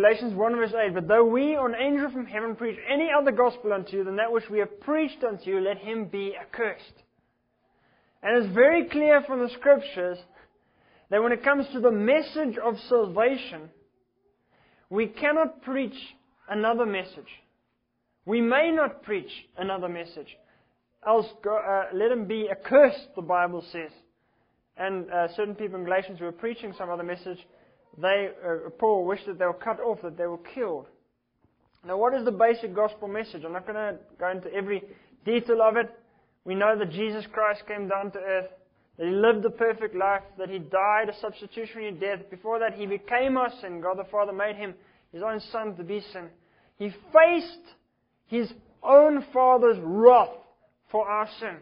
Galatians 1 verse 8, but though we or an angel from heaven preach any other gospel unto you than that which we have preached unto you, let him be accursed. And it's very clear from the Scriptures that when it comes to the message of salvation, we cannot preach another message. We may not preach another message. Else, let him be accursed, the Bible says. And certain people in Galatians who were preaching some other message, Paul wished that they were cut off, that they were killed. Now, what is the basic gospel message? I'm not going to go into every detail of it. We know that Jesus Christ came down to earth, that He lived a perfect life, that He died a substitutionary death. Before that, He became our sin. God the Father made Him His own Son to be sin. He faced His own Father's wrath for our sin.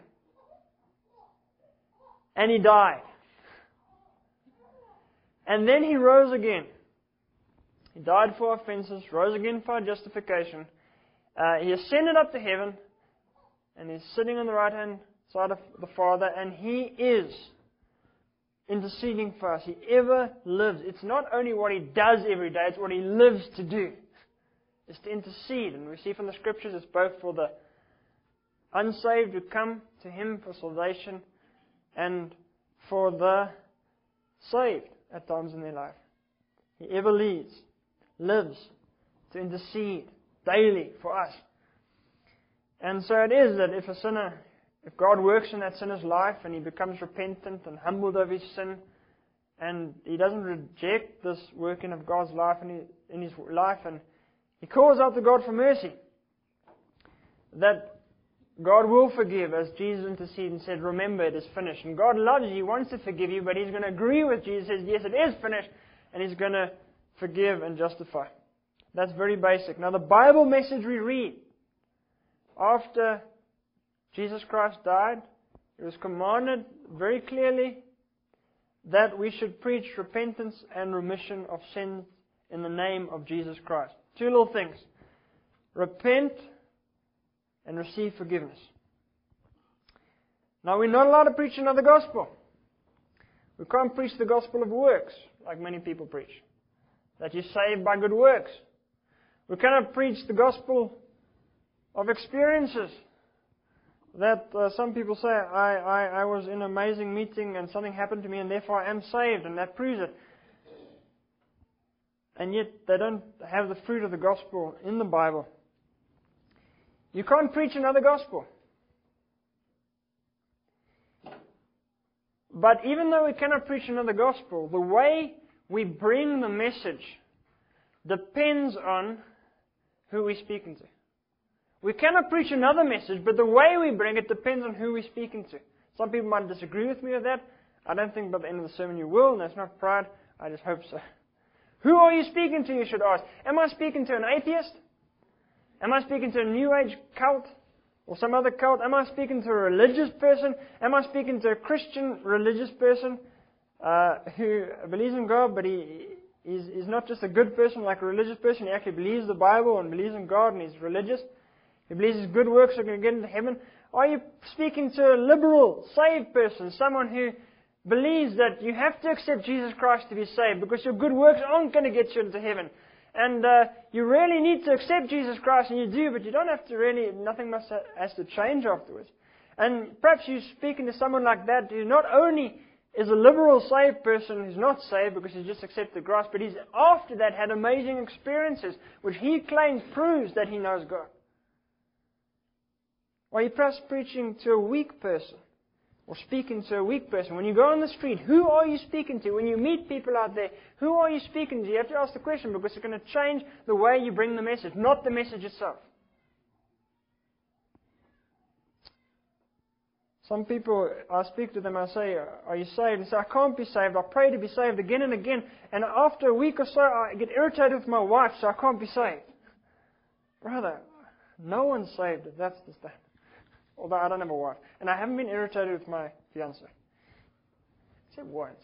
And He died. And then He rose again. He died for our offenses, rose again for our justification. He ascended up to heaven, and He's sitting on the right hand side of the Father, and He is interceding for us. He ever lives. It's not only what He does every day, it's what He lives to do. It's to intercede. And we see from the Scriptures it's both for the unsaved who come to Him for salvation and for the saved at times in their life. He ever lives to intercede daily for us. And so it is that if God works in that sinner's life and he becomes repentant and humbled of his sin, and he doesn't reject this working of God's life in his life, and he calls out to God for mercy, that God will forgive, as Jesus interceded and said, remember, it is finished. And God loves you, He wants to forgive you, but He's going to agree with Jesus, says, yes, it is finished, and He's going to forgive and justify. That's very basic. Now, the Bible message we read, after Jesus Christ died, it was commanded very clearly that we should preach repentance and remission of sins in the name of Jesus Christ. Two little things. Repent and receive forgiveness. Now, we're not allowed to preach another gospel. We can't preach the gospel of works, like many people preach, that you're saved by good works. We cannot preach the gospel of experiences, that some people say, I was in an amazing meeting and something happened to me and therefore I am saved, and that proves it. And yet they don't have the fruit of the gospel in the Bible. You can't preach another gospel. But even though we cannot preach another gospel, the way we bring the message depends on who we're speaking to. We cannot preach another message, but the way we bring it depends on who we're speaking to. Some people might disagree with me with that. I don't think by the end of the sermon you will, and that's not pride. I just hope so. Who are you speaking to, you should ask. Am I speaking to an atheist? Am I speaking to a New Age cult or some other cult? Am I speaking to a religious person? Am I speaking to a Christian religious person who believes in God, but he's not just a good person like a religious person. He actually believes the Bible and believes in God and he's religious. He believes his good works are going to get into heaven. Are you speaking to a liberal, saved person, someone who believes that you have to accept Jesus Christ to be saved because your good works aren't going to get you into heaven? And you really need to accept Jesus Christ, and you do, but you don't have to really, nothing much has to change afterwards. And perhaps you're speaking to someone like that who not only is a liberal saved person who's not saved because he's just accepted Christ, but he's after that had amazing experiences, which he claims proves that he knows God. Or you're perhaps preaching to a weak person, or speaking to a weak person. When you go on the street, who are you speaking to? When you meet people out there, who are you speaking to? You have to ask the question because it's going to change the way you bring the message, not the message itself. Some people, I speak to them, I say, are you saved? And say, I can't be saved. I pray to be saved again and again. And after a week or so, I get irritated with my wife, so I can't be saved. Brother, no one's saved if that's the standard. Although I don't have a wife. And I haven't been irritated with my fiancé. Except once.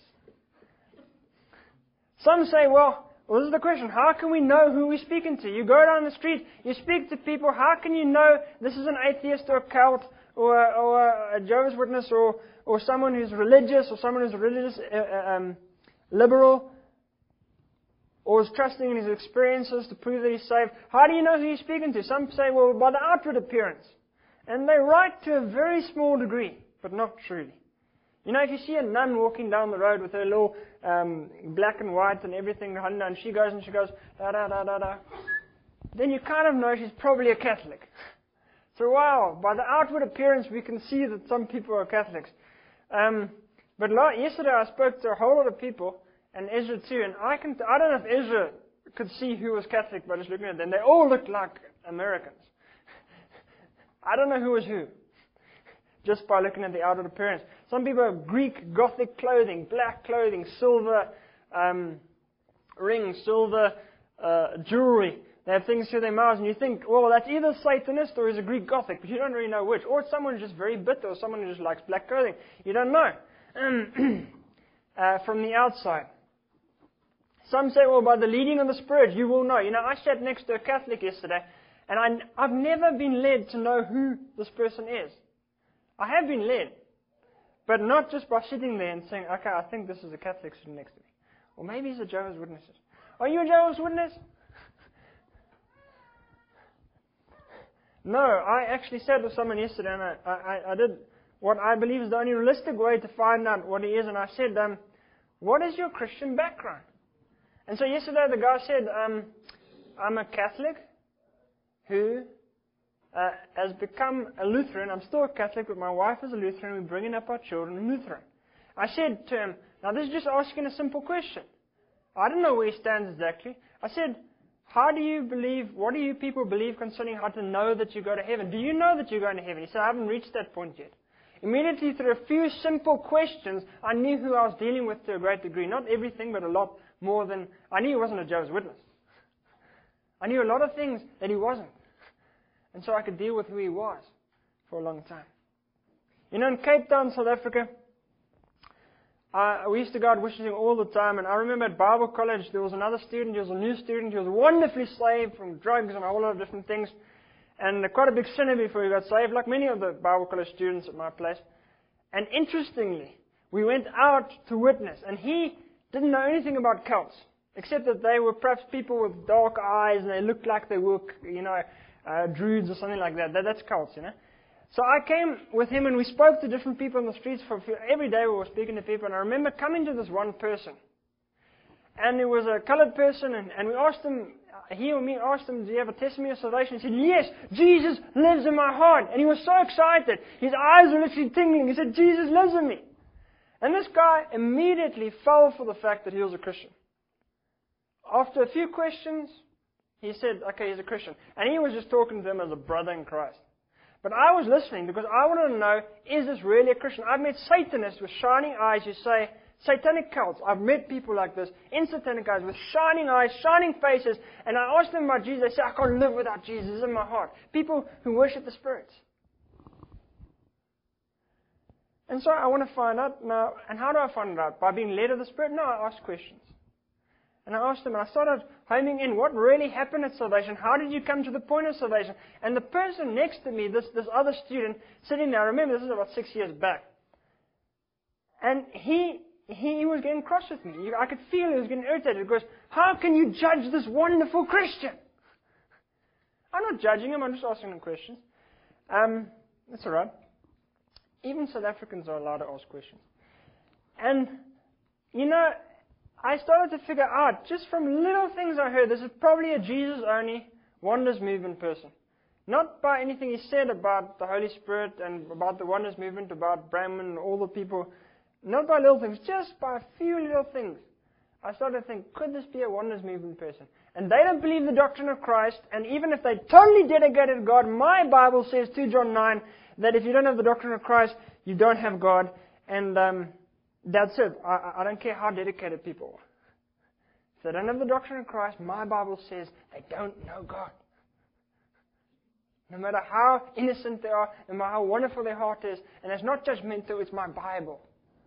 Some say, well, this is the question. How can we know who we're speaking to? You go down the street, you speak to people. How can you know this is an atheist or a cult or a Jehovah's Witness or someone who's religious or someone who's religious, liberal? or is trusting in his experiences to prove that he's saved. How do you know who you're speaking to? Some say, well, by the outward appearance. And they're right to a very small degree, but not truly. You know, if you see a nun walking down the road with her little black and white and everything, and she goes, da da da da da, then you kind of know she's probably a Catholic. So wow, by the outward appearance we can see that some people are Catholics. But yesterday I spoke to a whole lot of people, and Ezra too, and I don't know if Ezra could see who was Catholic by just looking at them. They all looked like Americans. I don't know who was who, just by looking at the outward appearance. Some people have Greek Gothic clothing, black clothing, silver rings, silver jewelry. They have things through their mouths, and you think, well, that's either Satanist or is a Greek Gothic, but you don't really know which. Or it's someone who's just very bitter, or someone who just likes black clothing. You don't know from the outside. Some say, well, by the leading of the Spirit, you will know. You know, I sat next to a Catholic yesterday, and I've never been led to know who this person is. I have been led, but not just by sitting there and saying, okay, I think this is a Catholic sitting next to me. Or maybe he's a Jehovah's Witness. Are you a Jehovah's Witness? No, I actually sat with someone yesterday, and I did what I believe is the only realistic way to find out what he is, and I said, what is your Christian background? And so yesterday the guy said, I'm a Catholic who has become a Lutheran. I'm still a Catholic, but my wife is a Lutheran. We're bringing up our children Lutheran. I said to him, now this is just asking a simple question. I don't know where he stands exactly. I said, how do you believe, what do you people believe concerning how to know that you go to heaven? Do you know that you're going to heaven? He said, I haven't reached that point yet. Immediately through a few simple questions, I knew who I was dealing with to a great degree. Not everything, but a lot more than, I knew he wasn't a Jehovah's Witness. I knew a lot of things that he wasn't. And so I could deal with who he was for a long time. You know, in Cape Town, South Africa, we used to go out wishing all the time, and I remember at Bible college there was another student, he was a new student, he was wonderfully saved from drugs and a whole lot of different things, and quite a big sinner before he got saved, like many of the Bible college students at my place. And interestingly, we went out to witness, and he didn't know anything about cults, except that they were perhaps people with dark eyes, and they looked like they were, you know, druids or something like that. That's cults, you know. So I came with him and we spoke to different people in the streets every day we were speaking to people, and I remember coming to this one person. And it was a colored person, and we asked him, he or me asked him, do you have a testimony of salvation? He said, yes, Jesus lives in my heart. And he was so excited. His eyes were literally tingling. He said, Jesus lives in me. And this guy immediately fell for the fact that he was a Christian. After a few questions, he said, okay, he's a Christian. And he was just talking to him as a brother in Christ. But I was listening because I wanted to know, is this really a Christian? I've met Satanists with shining eyes who say, satanic cults. I've met people like this in satanic eyes with shining eyes, shining faces. And I asked them about Jesus. They say, I can't live without Jesus. It's in my heart. People who worship the spirits. And so I want to find out now. And how do I find it out? By being led of the Spirit? No, I ask questions. And I asked them, and I started homing in what really happened at salvation. How did you come to the point of salvation? And the person next to me, this other student, sitting there, I remember this is about 6 years back. And he was getting cross with me. I could feel he was getting irritated because how can you judge this wonderful Christian? I'm not judging him, I'm just asking him questions. That's alright. Even South Africans are allowed to ask questions. And, you know, I started to figure out, just from little things I heard, this is probably a Jesus-only, Wonders Movement person. Not by anything he said about the Holy Spirit and about the Wonders Movement, about Brahman and all the people. Not by little things, just by a few little things. I started to think, could this be a Wonders Movement person? And they don't believe the doctrine of Christ, and even if they totally dedicated to God, my Bible says, 2 John 9, that if you don't have the doctrine of Christ, you don't have God. And that's it. I don't care how dedicated people are. If they don't have the doctrine of Christ, my Bible says they don't know God. No matter how innocent they are, no matter how wonderful their heart is, and it's not judgmental, it's my Bible.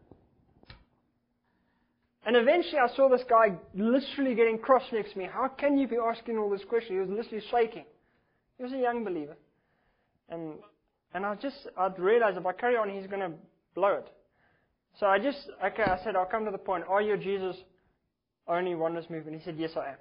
And eventually I saw this guy literally getting cross next to me. How can you be asking all this question? He was literally shaking. He was a young believer. And I'd realized if I carry on, he's going to blow it. So I said, I'll come to the point. Are you a Jesus only oneness movement? He said, yes, I am.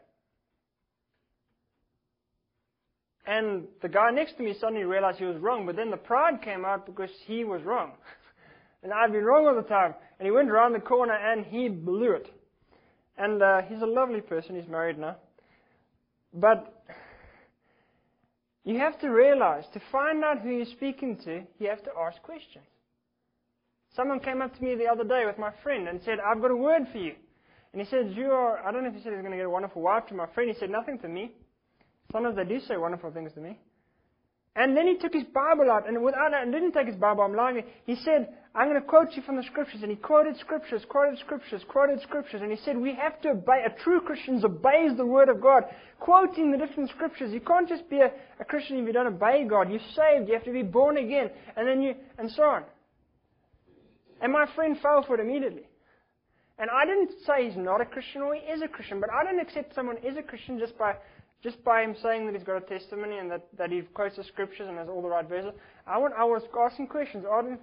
And the guy next to me suddenly realized he was wrong, but then the pride came out because he was wrong. And I'd been wrong all the time. And he went around the corner and he blew it. And he's a lovely person. He's married now. But you have to realize, to find out who you're speaking to, you have to ask questions. Someone came up to me the other day with my friend and said, I've got a word for you. And he said, I don't know if he said he was going to get a wonderful wife to my friend. He said, nothing to me. Sometimes they do say wonderful things to me. And then he took his Bible out, and didn't take his Bible, I'm lying. He said, I'm going to quote you from the Scriptures. And he quoted Scriptures, and he said, we have to obey. A true Christian obeys the Word of God, quoting the different Scriptures. You can't just be a Christian if you don't obey God. You're saved, you have to be born again, and so on. And my friend fell for it immediately. And I didn't say he's not a Christian or he is a Christian, but I don't accept someone is a Christian just by him saying that he's got a testimony and that he quotes the Scriptures and has all the right verses. I was asking questions.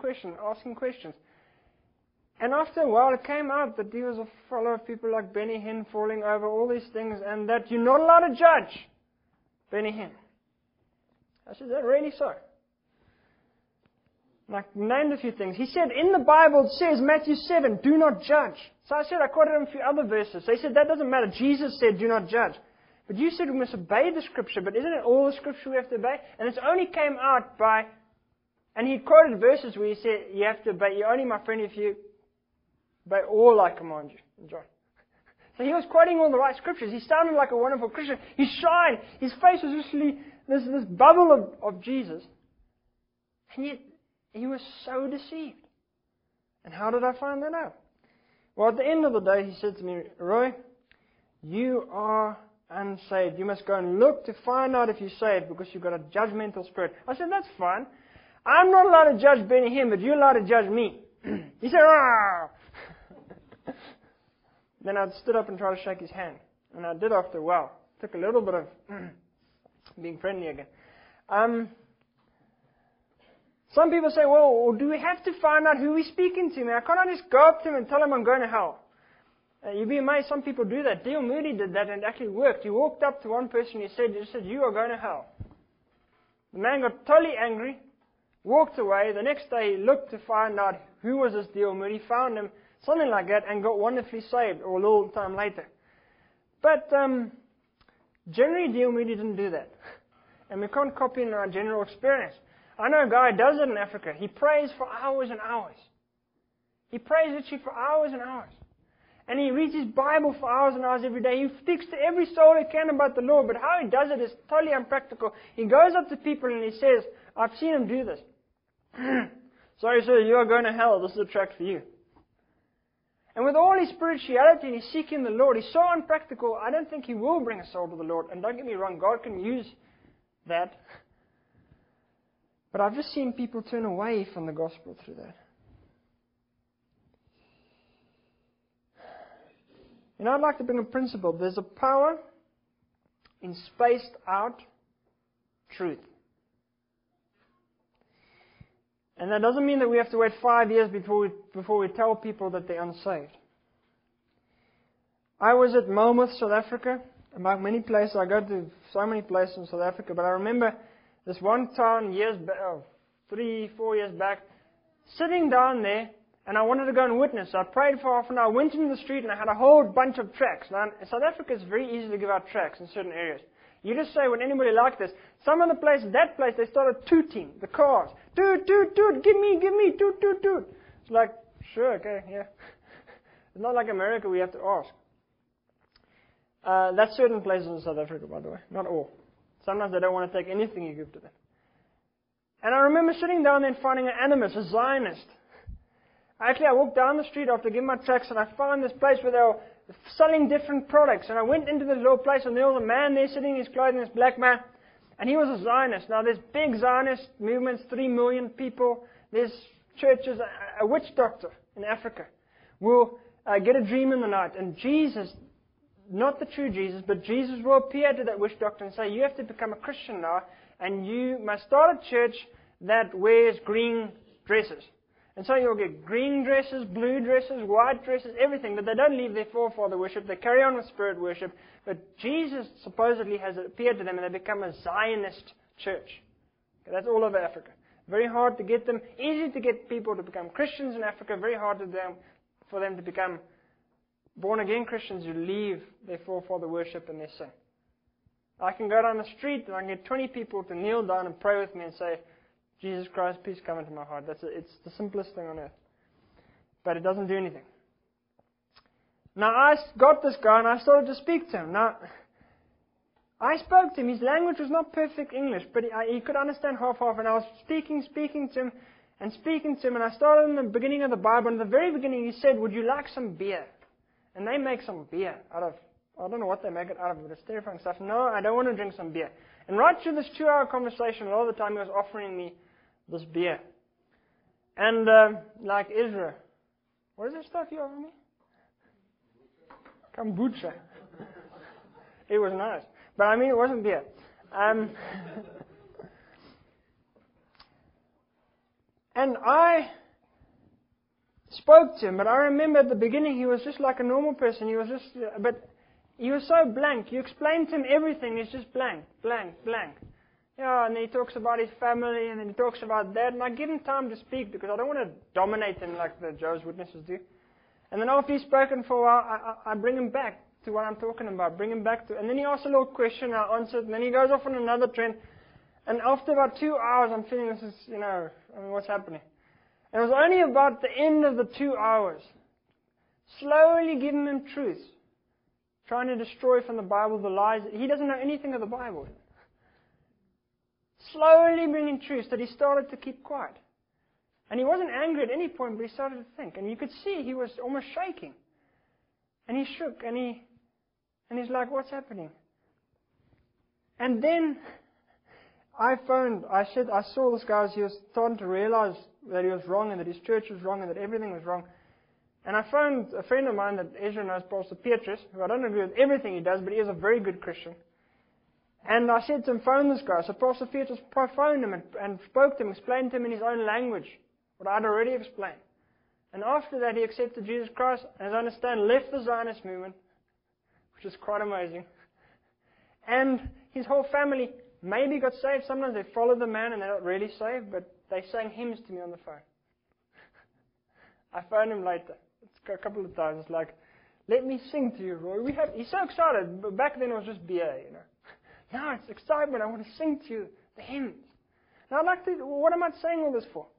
And after a while, it came out that he was a follower of people like Benny Hinn, falling over, all these things, and that you're not allowed to judge Benny Hinn. I said, is that really so? And I named a few things. He said, in the Bible it says, Matthew 7, do not judge. So I quoted him a few other verses. So he said, that doesn't matter. Jesus said, do not judge. But you said we must obey the Scripture, but isn't it all the Scripture we have to obey? And it's only came out by, and he quoted verses where he said, you have to obey, you're only my friend if you obey all I command you, John. So he was quoting all the right Scriptures. He sounded like a wonderful Christian. He shined. His face was literally this bubble of Jesus. And yet, he was so deceived. And how did I find that out? Well, at the end of the day, he said to me, Roy, you are unsaved. You must go and look to find out if you're saved because you've got a judgmental spirit. I said, that's fine. I'm not allowed to judge Benny Hinn, but you're allowed to judge me. He said, ah! Then I stood up and tried to shake his hand. And I did after a while. Took a little bit of being friendly again. Some people say, well, do we have to find out who we're speaking to? Now, can't I just go up to him and tell him I'm going to hell? You'd be amazed, some people do that. D.L. Moody did that and it actually worked. He walked up to one person, he said, you are going to hell. The man got totally angry, walked away. The next day he looked to find out who was this D.L. Moody, found him, something like that, and got wonderfully saved, or a little time later. But generally D.L. Moody didn't do that. And we can't copy in our general experience. I know a guy who does it in Africa. He prays for hours and hours. He prays literally for hours and hours. And he reads his Bible for hours and hours every day. He speaks to every soul he can about the Lord. But how he does it is totally unpractical. He goes up to people and he says, I've seen him do this. Sorry, sir, you are going to hell. This is a tract for you. And with all his spirituality and he's seeking the Lord, he's so unpractical, I don't think he will bring a soul to the Lord. And don't get me wrong, God can use that. But I've just seen people turn away from the gospel through that. You know, I'd like to bring a principle. There's a power in spaced out truth. And that doesn't mean that we have to wait 5 years before we tell people that they're unsaved. I was at Monmouth, South Africa. Among many places, I go to so many places in South Africa, but I remember this one town 3-4 years back, sitting down there, and I wanted to go and witness. So I prayed for half an hour, went into the street, and I had a whole bunch of tracts. Now, in South Africa, it's very easy to give out tracts in certain areas. You just say, would anybody like this? Some of the places, that place, they started tooting the cars. Toot, toot, toot, give me, toot, toot, toot. It's like, sure, okay, yeah. It's not like America, we have to ask. That's certain places in South Africa, by the way, not all. Sometimes they don't want to take anything you give to them. And I remember sitting down there and finding an animist, a Zionist. Actually, I walked down the street after giving my tracts and I found this place where they were selling different products. And I went into this little place and there was a man there sitting in his clothing, this black man. And he was a Zionist. Now, there's big Zionist movements, 3 million people. There's churches. A witch doctor in Africa will get a dream in the night. And Jesus, not the true Jesus, but Jesus will appear to that witch doctor and say, you have to become a Christian now. And you must start a church that wears green dresses. And so you'll get green dresses, blue dresses, white dresses, everything, but they don't leave their forefather worship. They carry on with spirit worship. But Jesus supposedly has appeared to them and they become a Zionist church. Okay, that's all over Africa. Very hard to get them, easy to get people to become Christians in Africa, very hard for them to become born-again Christians who leave their forefather worship and their sin. I can go down the street and I can get 20 people to kneel down and pray with me and say, Jesus Christ, please come into my heart. It's the simplest thing on earth. But it doesn't do anything. Now I got this guy and I started to speak to him. Now, I spoke to him. His language was not perfect English, but he could understand half-half. And I was speaking to him. And I started in the beginning of the Bible. And in the very beginning he said, would you like some beer? And they make some beer out of, I don't know what they make it out of, but it's terrifying stuff. No, I don't want to drink some beer. And right through this 2-hour conversation, a lot of the time he was offering me this beer. And like Ezra, what is that stuff you offer me? Kombucha. It was nice. But I mean, it wasn't beer. And I spoke to him, but I remember at the beginning he was just like a normal person. But he was so blank. You explain to him everything, it's just blank. Yeah, and then he talks about his family, and then he talks about that, and I give him time to speak because I don't want to dominate him like the Jehovah's Witnesses do. And then after he's spoken for a while, I bring him back to what I'm talking about. And then he asks a little question, I answer it, and then he goes off on another trend. And after about 2 hours, I'm feeling this is, what's happening? And it was only about the end of the 2 hours, slowly giving him truth, trying to destroy from the Bible the lies. He doesn't know anything of the Bible. Slowly bringing truth that he started to keep quiet. And he wasn't angry at any point, but he started to think. And you could see he was almost shaking. And he shook, and he's like, what's happening? And then I saw this guy as he was starting to realize that he was wrong and that his church was wrong and that everything was wrong. And I phoned a friend of mine that Ezra knows, Pastor Petrus, who I don't agree with everything he does, but he is a very good Christian. And I said to him, phone this guy. So Pastor Petrus phoned him and spoke to him, explained to him in his own language what I'd already explained. And after that, he accepted Jesus Christ, and as I understand, left the Zionist movement, which is quite amazing. And his whole family maybe got saved. Sometimes they follow the man and they're not really saved, but they sang hymns to me on the phone. I phoned him later. It's a couple of times. It's like, let me sing to you, Roy. He's so excited. But back then it was just beer, Now it's excitement. I want to sing to you the hymns. Now what am I saying all this for?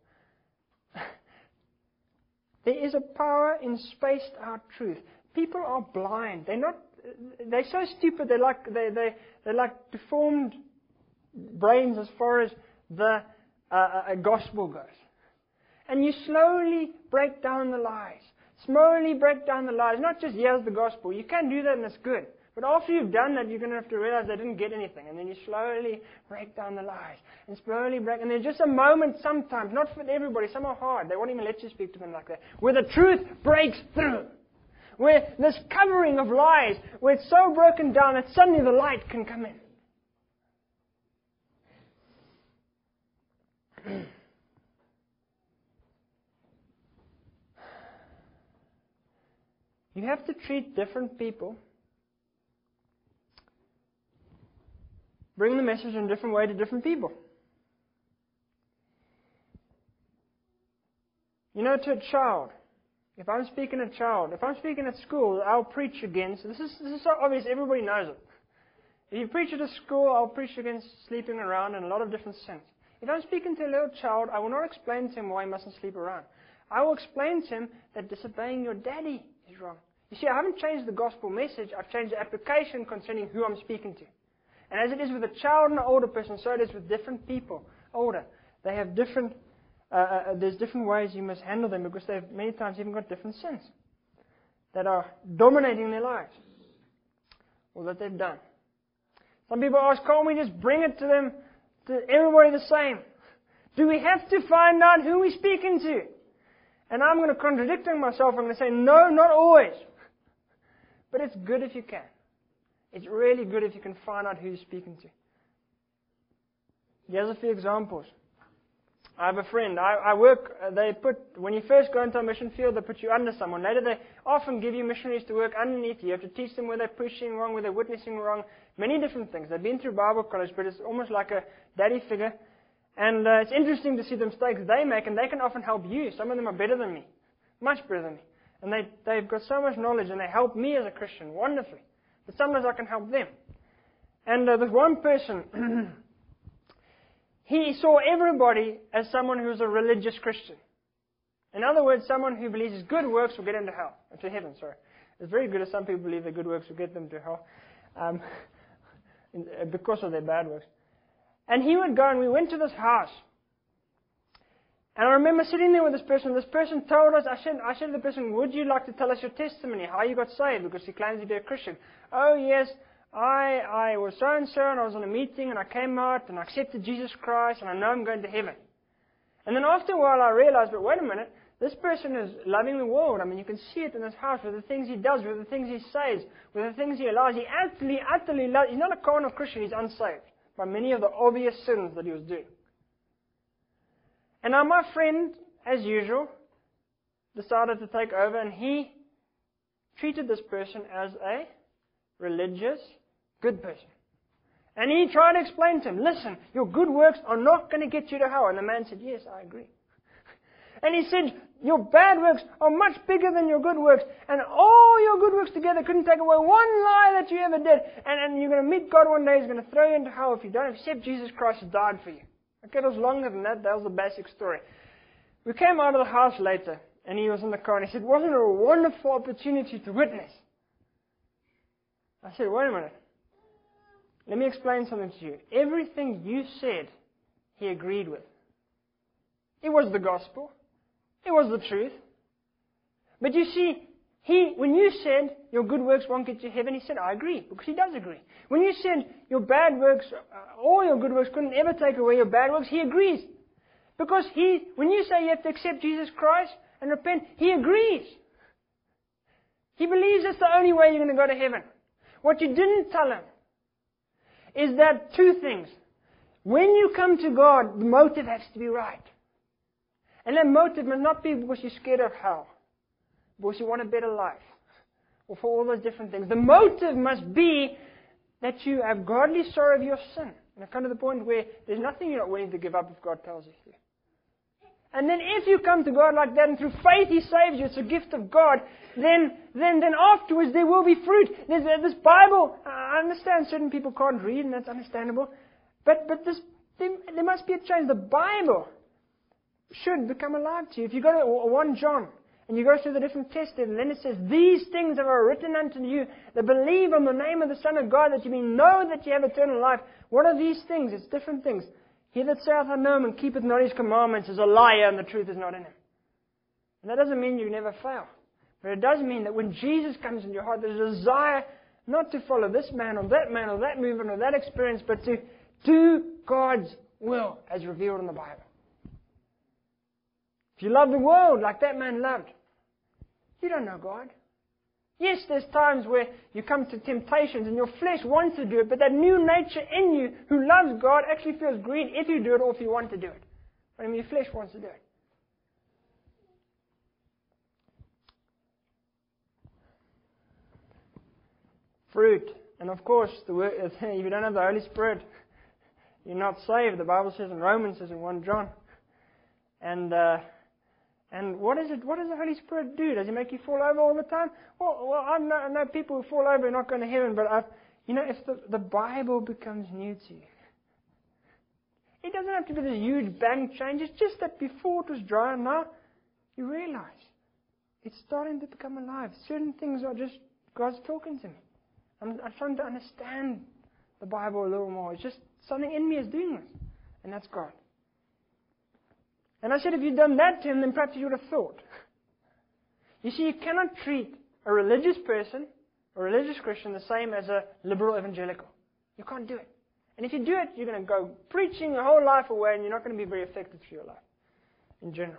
There is a power in spaced out truth. People are blind. They're so stupid. They're like deformed brains as far as the gospel goes. And you slowly break down the lies. Not just here's the gospel. You can do that and it's good. But after you've done that, you're going to have to realize they didn't get anything. And then you slowly break down the lies. And there's just a moment sometimes, not for everybody, some are hard. They won't even let you speak to them like that. Where the truth breaks through. Where this covering of lies, where it's so broken down that suddenly the light can come in. You have to treat different people, bring the message in a different way to different people. To a child, if I'm speaking at school, I'll preach against, this is so obvious, everybody knows it. If you preach at a school, I'll preach against sleeping around in a lot of different sins. If I'm speaking to a little child, I will not explain to him why he mustn't sleep around. I will explain to him that disobeying your daddy is wrong. You see, I haven't changed the gospel message, I've changed the application concerning who I'm speaking to. And as it is with a child and an older person, so it is with different people, older. They have different, there's different ways you must handle them because they've many times even got different sins that are dominating their lives or that they've done. Some people ask, can't we just bring it to them, to everybody the same? Do we have to find out who we're speaking to? And I'm going to contradict myself. I'm going to say, no, not always. But it's good if you can. It's really good if you can find out who you're speaking to. Here's a few examples. I have a friend. I work. When you first go into a mission field, they put you under someone. Later, they often give you missionaries to work underneath you. You have to teach them where they're preaching wrong, where they're witnessing wrong, many different things. They've been through Bible college, but it's almost like a daddy figure. And it's interesting to see the mistakes they make, and they can often help you. Some of them are better than me, much better than me, and they've got so much knowledge, and they help me as a Christian wonderfully. But sometimes I can help them. And there's one person. He saw everybody as someone who was a religious Christian. In other words, someone who believes his good works will get him to heaven. Sorry, it's very good if some people believe their good works will get them to hell because of their bad works. And he would go, and we went to this house. And I remember sitting there with this person. This person told us, I said to the person, would you like to tell us your testimony, how you got saved? Because he claims to be a Christian. Oh, yes. I was so-and-so, and I was in a meeting, and I came out, and I accepted Jesus Christ, and I know I'm going to heaven. And then after a while, I realized, but wait a minute, this person is loving the world. I mean, you can see it in this house, with the things he does, with the things he says, with the things he allows. He utterly loves. He's not a carnal Christian, he's unsaved by many of the obvious sins that he was doing. And now my friend, as usual, decided to take over, and he treated this person as a religious, good person. And he tried to explain to him, listen, your good works are not going to get you to hell. And the man said, yes, I agree. And he said, your bad works are much bigger than your good works. And all your good works together couldn't take away one lie that you ever did. And you're going to meet God one day. He's going to throw you into hell if you don't accept Jesus Christ has died for you. Okay, it was longer than that. That was the basic story. We came out of the house later, and he was in the car, and he said, wasn't it a wonderful opportunity to witness? I said, wait a minute. Let me explain something to you. Everything you said, he agreed with. It was the gospel. It was the truth. But you see, when you said your good works won't get you to heaven, he said, I agree, because he does agree. When you said your bad works, all your good works couldn't ever take away your bad works, he agrees. Because when you say you have to accept Jesus Christ and repent, he agrees. He believes that's the only way you're going to go to heaven. What you didn't tell him is that two things. When you come to God, the motive has to be right. And that motive must not be because you're scared of hell, because you want a better life, or for all those different things. The motive must be that you have godly sorrow of your sin. And I've come to the point where there's nothing you're not willing to give up if God tells you to. And then if you come to God like that, and through faith He saves you, it's a gift of God, then afterwards there will be fruit. There's this Bible, I understand certain people can't read, and that's understandable. But there must be a change. The Bible should become alive to you. If you go to 1 John, and you go through the different tests, and then it says, these things have I written unto you that believe on the name of the Son of God, that you may know that you have eternal life. What are these things? It's different things. He that saith, I know him, and keepeth not his commandments, is a liar, and the truth is not in him. And that doesn't mean you never fail. But it does mean that when Jesus comes into your heart, there's a desire not to follow this man, or that movement, or that experience, but to do God's will as revealed in the Bible. If you love the world like that man loved, you don't know God. Yes, there's times where you come to temptations and your flesh wants to do it, but that new nature in you who loves God actually feels green if you do it or if you want to do it. But I mean, your flesh wants to do it. Fruit. And of course, if you don't have the Holy Spirit, you're not saved. The Bible says in Romans, says in 1 John. And what is it? What does the Holy Spirit do? Does He make you fall over all the time? Well, I know people who fall over and not going to heaven, but if the Bible becomes new to you, it doesn't have to be this huge bang change. It's just that before it was dry, and now you realize it's starting to become alive. Certain things are just God's talking to me. I'm trying to understand the Bible a little more. It's just something in me is doing this, and that's God. And I said, if you'd done that to him, then perhaps you would have thought. You see, you cannot treat a religious person, a religious Christian, the same as a liberal evangelical. You can't do it. And if you do it, you're going to go preaching your whole life away, and you're not going to be very effective through your life, in general.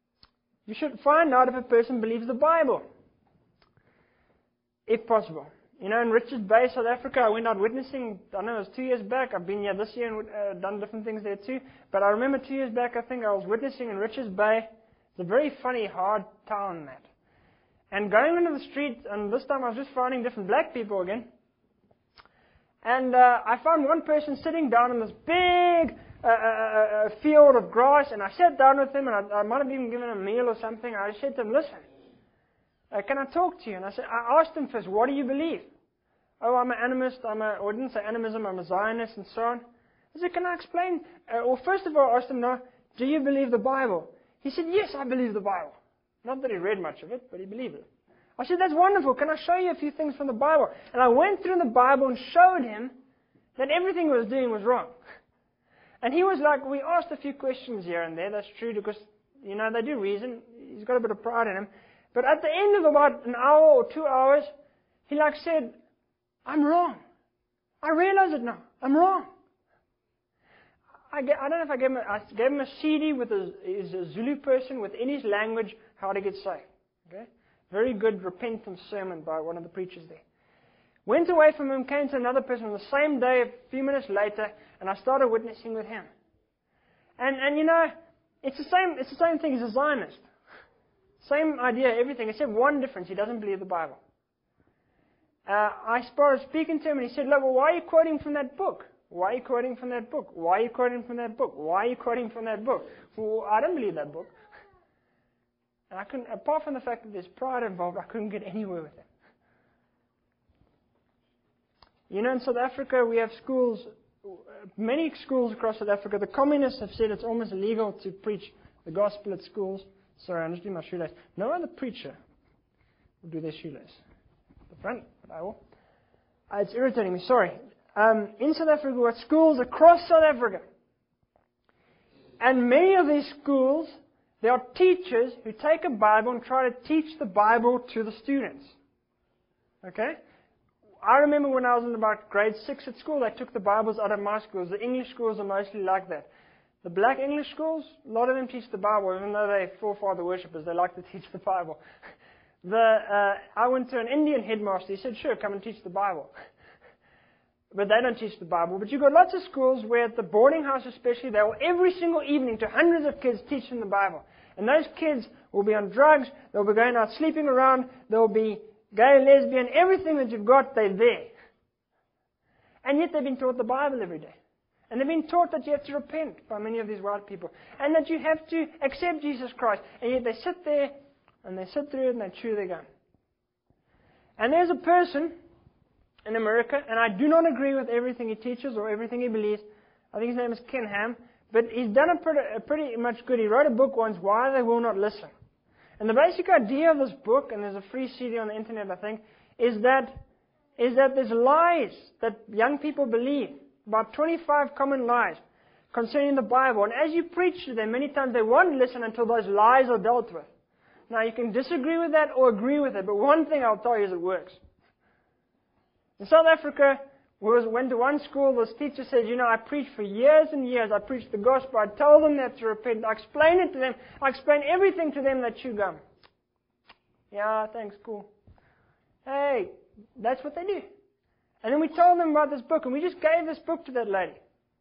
You should find out if a person believes the Bible, if possible. in Richards Bay, South Africa, I went out witnessing, I know it was 2 years back. I've been here this year and done different things there too. But I remember 2 years back, I think I was witnessing in Richards Bay. It's a very funny, hard town, that. And going into the street, and this time I was just finding different black people again. And I found one person sitting down in this big field of grass, and I sat down with him, and I might have even given him a meal or something. I said to him, listen, can I talk to you? And I asked him first, what do you believe? Oh, I'm an animist. Or I didn't say animism, I'm a Zionist, and so on. I said, can I explain? Well, first of all, I asked him, no, do you believe the Bible? He said, yes, I believe the Bible. Not that he read much of it, but he believed it. I said, that's wonderful. Can I show you a few things from the Bible? And I went through the Bible and showed him that everything he was doing was wrong. And he was like, we asked a few questions here and there. That's true because, they do reason. He's got a bit of pride in him. But at the end of about an hour or 2 hours, he said, I'm wrong. I realize it now. I'm wrong. I don't know if I gave him a CD with he's a Zulu person within his language, how to get saved. Okay? Very good repentance sermon by one of the preachers there. Went away from him, came to another person on the same day, a few minutes later, and I started witnessing with him. And it's the same thing as a Zionist. Same idea, everything, except one difference. He doesn't believe the Bible. I started speaking to him, and he said, look, well, why are you quoting from that book? Why are you quoting from that book? Why are you quoting from that book? Why are you quoting from that book? Well, I don't believe that book. And I couldn't, apart from the fact that there's pride involved, I couldn't get anywhere with him. In South Africa, we have schools, many schools across South Africa. The communists have said it's almost illegal to preach the gospel at schools. Sorry, I'm just doing my shoelace. No other preacher will do their shoelace. The front, but I will. It's irritating me, sorry. In South Africa, we've got schools across South Africa. And many of these schools, there are teachers who take a Bible and try to teach the Bible to the students. Okay? I remember when I was in about grade 6 at school, they took the Bibles out of my schools. The English schools are mostly like that. The black English schools, a lot of them teach the Bible, even though they're forefather worshippers, they like to teach the Bible. I went to an Indian headmaster, he said, sure, come and teach the Bible. But they don't teach the Bible. But you've got lots of schools where at the boarding house especially, they will every single evening to hundreds of kids teach them the Bible. And those kids will be on drugs, they'll be going out sleeping around, they'll be gay, lesbian, everything that you've got, they're there. And yet they've been taught the Bible every day. And they've been taught that you have to repent by many of these white people. And that you have to accept Jesus Christ. And yet they sit there, and they sit through it, and they chew their gum. And there's a person in America, and I do not agree with everything he teaches or everything he believes. I think his name is Ken Ham. But he's done a pretty much good. He wrote a book once, Why They Will Not Listen. And the basic idea of this book, and there's a free CD on the internet, I think, is that there's lies that young people believe. About 25 common lies concerning the Bible. And as you preach to them, many times they won't listen until those lies are dealt with. Now, you can disagree with that or agree with it, but one thing I'll tell you is it works. In South Africa, we went to one school, this teacher said, I preached for years and years. I preached the gospel. I told them that to repent. I explained it to them. I explained everything to them that chew gum. Yeah, thanks, cool. Hey, that's what they do. And then we told them about this book, and we just gave this book to that lady.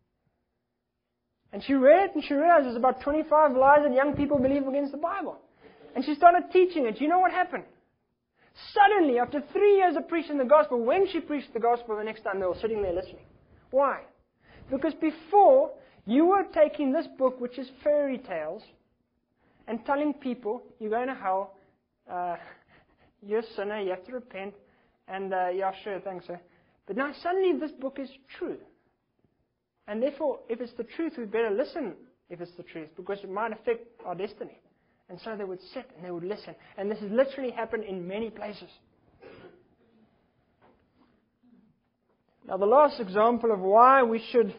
And she read it, and she realized there's about 25 lies that young people believe against the Bible. And she started teaching it. You know what happened? Suddenly, after 3 years of preaching the gospel, when she preached the gospel the next time, they were sitting there listening. Why? Because before, you were taking this book, which is fairy tales, and telling people, you're going to hell, you're a sinner, you have to repent, and yeah, sure, thanks, sir. But now suddenly this book is true. And therefore, if it's the truth, we better listen if it's the truth, because it might affect our destiny. And so they would sit and they would listen. And this has literally happened in many places. Now, the last example of why we should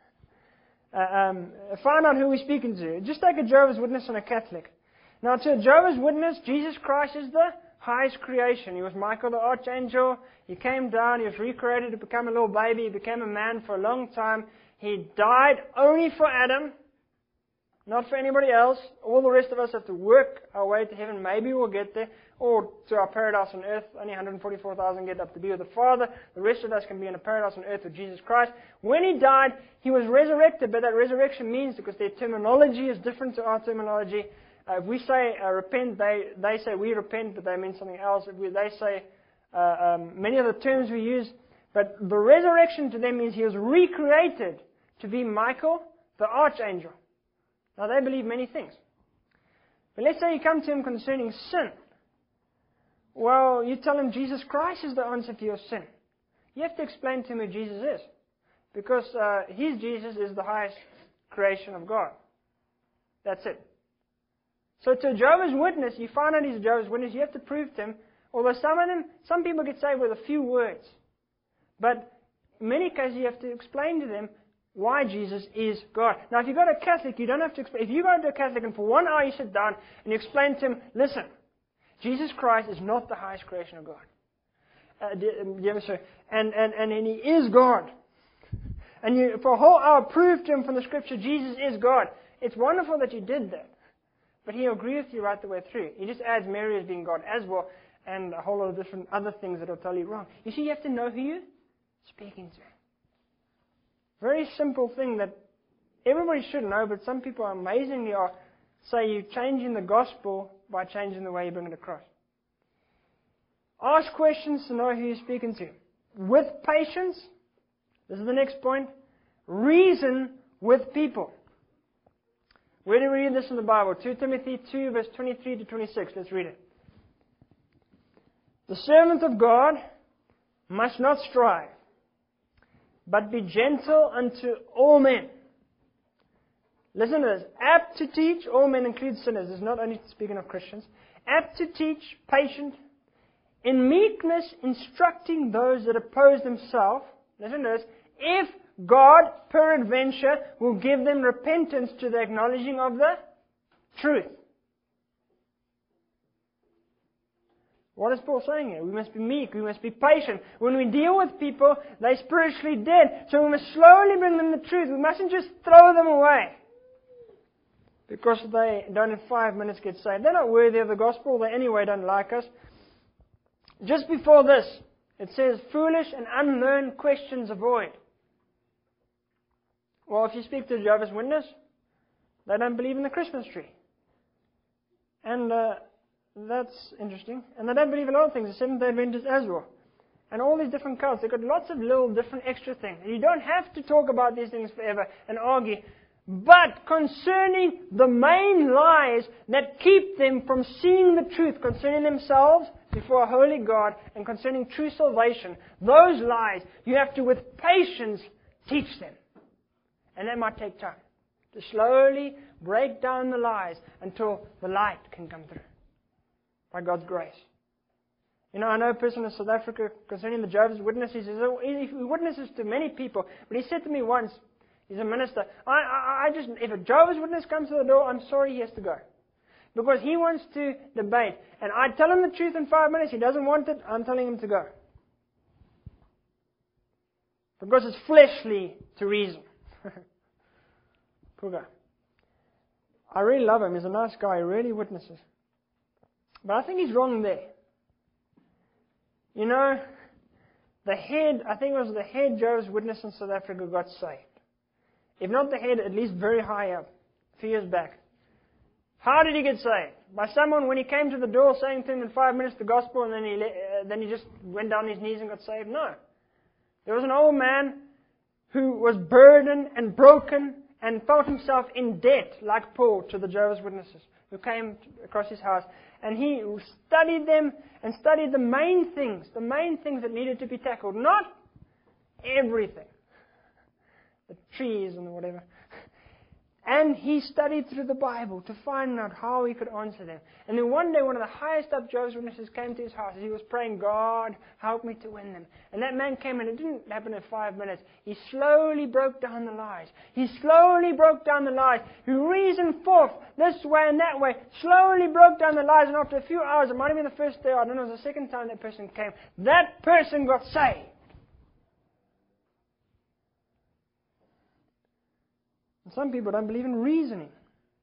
find out who we're speaking to. Just take a Jehovah's Witness and a Catholic. Now, to a Jehovah's Witness, Jesus Christ is the highest creation. He was Michael the Archangel. He came down. He was recreated to become a little baby. He became a man for a long time. He died only for Adam. Not for anybody else. All the rest of us have to work our way to heaven. Maybe we'll get there. Or to our paradise on earth. Only 144,000 get up to be with the Father. The rest of us can be in a paradise on earth with Jesus Christ. When He died, He was resurrected. But that resurrection means, because their terminology is different to our terminology. If we say repent, they say we repent, but they mean something else. They say many of the terms we use. But the resurrection to them means He was recreated to be Michael, the archangel. Now, they believe many things. But let's say you come to Him concerning sin. Well, you tell Him Jesus Christ is the answer for your sin. You have to explain to Him who Jesus is. Because His Jesus is the highest creation of God. That's it. So to a Jehovah's Witness, you find out he's a Jehovah's Witness, you have to prove to him, although some people get saved with a few words. But in many cases, you have to explain to them why Jesus is God. Now, if you go to a Catholic, you don't have to explain. If you go to a Catholic and for 1 hour you sit down and you explain to him, listen, Jesus Christ is not the highest creation of God. And He is God. And you, for a whole hour, prove to him from the Scripture, Jesus is God. It's wonderful that you did that. But He'll agree with you right the way through. He just adds Mary as being God as well, and a whole lot of different other things that will tell you wrong. You see, you have to know who you're speaking to. Very simple thing that everybody should know, but some people amazingly say you're changing the gospel by changing the way you bring it across. Ask questions to know who you're speaking to. With patience, this is the next point, reason with people. Where do we read this in the Bible? 2 Timothy 2, verse 23 to 26. Let's read it. The servant of God must not strive, but be gentle unto all men. Listen to this. Apt to teach, all men include sinners. It's not only speaking of Christians. Apt to teach, patient, in meekness instructing those that oppose themselves. Listen to this. If God, peradventure, will give them repentance to the acknowledging of the truth. What is Paul saying here? We must be meek. We must be patient. When we deal with people, they're spiritually dead. So we must slowly bring them the truth. We mustn't just throw them away because they don't in 5 minutes get saved. They're not worthy of the gospel. They anyway don't like us. Just before this, it says, foolish and unlearned questions avoid. Well, if you speak to a Jehovah's Witness, they don't believe in the Christmas tree. And that's interesting. And they don't believe in a lot of things, the Seventh-day Adventists as well. And all these different cults, they've got lots of little different extra things. You don't have to talk about these things forever and argue. But concerning the main lies that keep them from seeing the truth concerning themselves before a holy God and concerning true salvation, those lies, you have to, with patience, teach them. And that might take time to slowly break down the lies until the light can come through by God's grace. You know, I know a person in South Africa concerning the Jehovah's Witnesses. He witnesses to many people, but he said to me once, he's a minister, if a Jehovah's Witness comes to the door, I'm sorry he has to go. Because he wants to debate. And I tell him the truth in 5 minutes, he doesn't want it, I'm telling him to go. Because it's fleshly to reason. Poor guy. I really love him. He's a nice guy. He really witnesses. But I think he's wrong there. You know, I think it was the head Jehovah's Witness in South Africa got saved. If not the head, at least very high up, a few years back. How did he get saved? By someone when he came to the door saying to him in 5 minutes the gospel and then he just went down his knees and got saved? No. There was an old man who was burdened and broken and felt himself in debt, like Paul, to the Jehovah's Witnesses, who came across his house. And he studied them and studied the main things that needed to be tackled. Not everything. The trees and whatever. And he studied through the Bible to find out how he could answer them. And then one day, one of the highest up Jehovah's Witnesses came to his house. He was praying, God, help me to win them. And that man came, and it didn't happen in 5 minutes. He slowly broke down the lies. He reasoned forth this way and that way. Slowly broke down the lies. And after a few hours, it might have been the first day, I don't know, it was the second time that person came. That person got saved. And some people don't believe in reasoning.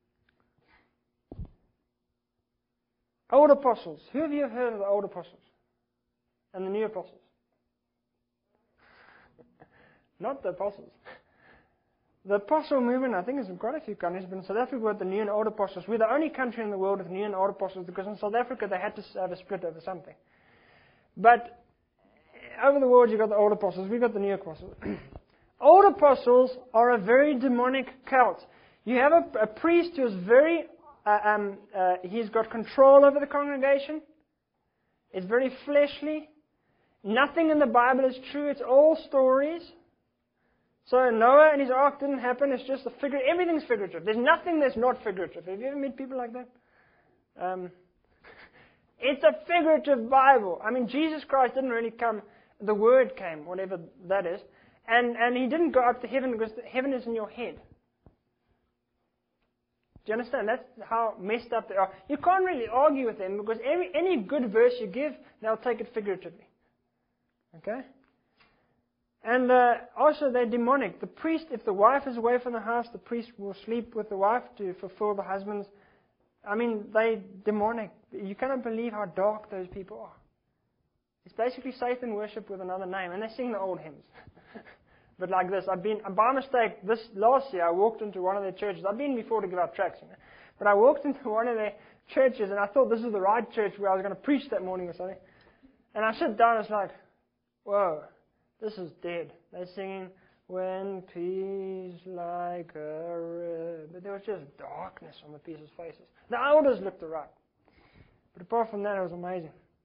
Old apostles. Who of you have heard of the old apostles? And the new apostles? Not the apostles. The apostle movement, I think, is in quite a few countries, but in South Africa, we've got the new and old apostles. We're the only country in the world with new and old apostles, because in South Africa, they had to have a split over something. But over the world, you've got the old apostles. We've got the new apostles. Old apostles are a very demonic cult. You have a priest who is very, he's got control over the congregation. It's very fleshly. Nothing in the Bible is true. It's all stories. So Noah and his ark didn't happen. It's just a figure. Everything's figurative. There's nothing that's not figurative. Have you ever met people like that? It's a figurative Bible. I mean, Jesus Christ didn't really come. The Word came, whatever that is. And He didn't go up to heaven because heaven is in your head. Do you understand? That's how messed up they are. You can't really argue with them because any good verse you give, they'll take it figuratively. Okay? And also they're demonic. The priest, if the wife is away from the house, the priest will sleep with the wife to fulfill the husband's. I mean, they're demonic. You cannot believe how dark those people are. It's basically Satan worship with another name, and they sing the old hymns. But like this, by mistake, this last year, I walked into one of their churches. I've been before to give out tracts, but I walked into one of their churches, and I thought this was the right church where I was going to preach that morning or something. And I sit down, and it's like, whoa. This is dead. They're singing, when peace like a river. But there was just darkness on the people's faces. The elders looked alright. But apart from that, it was amazing.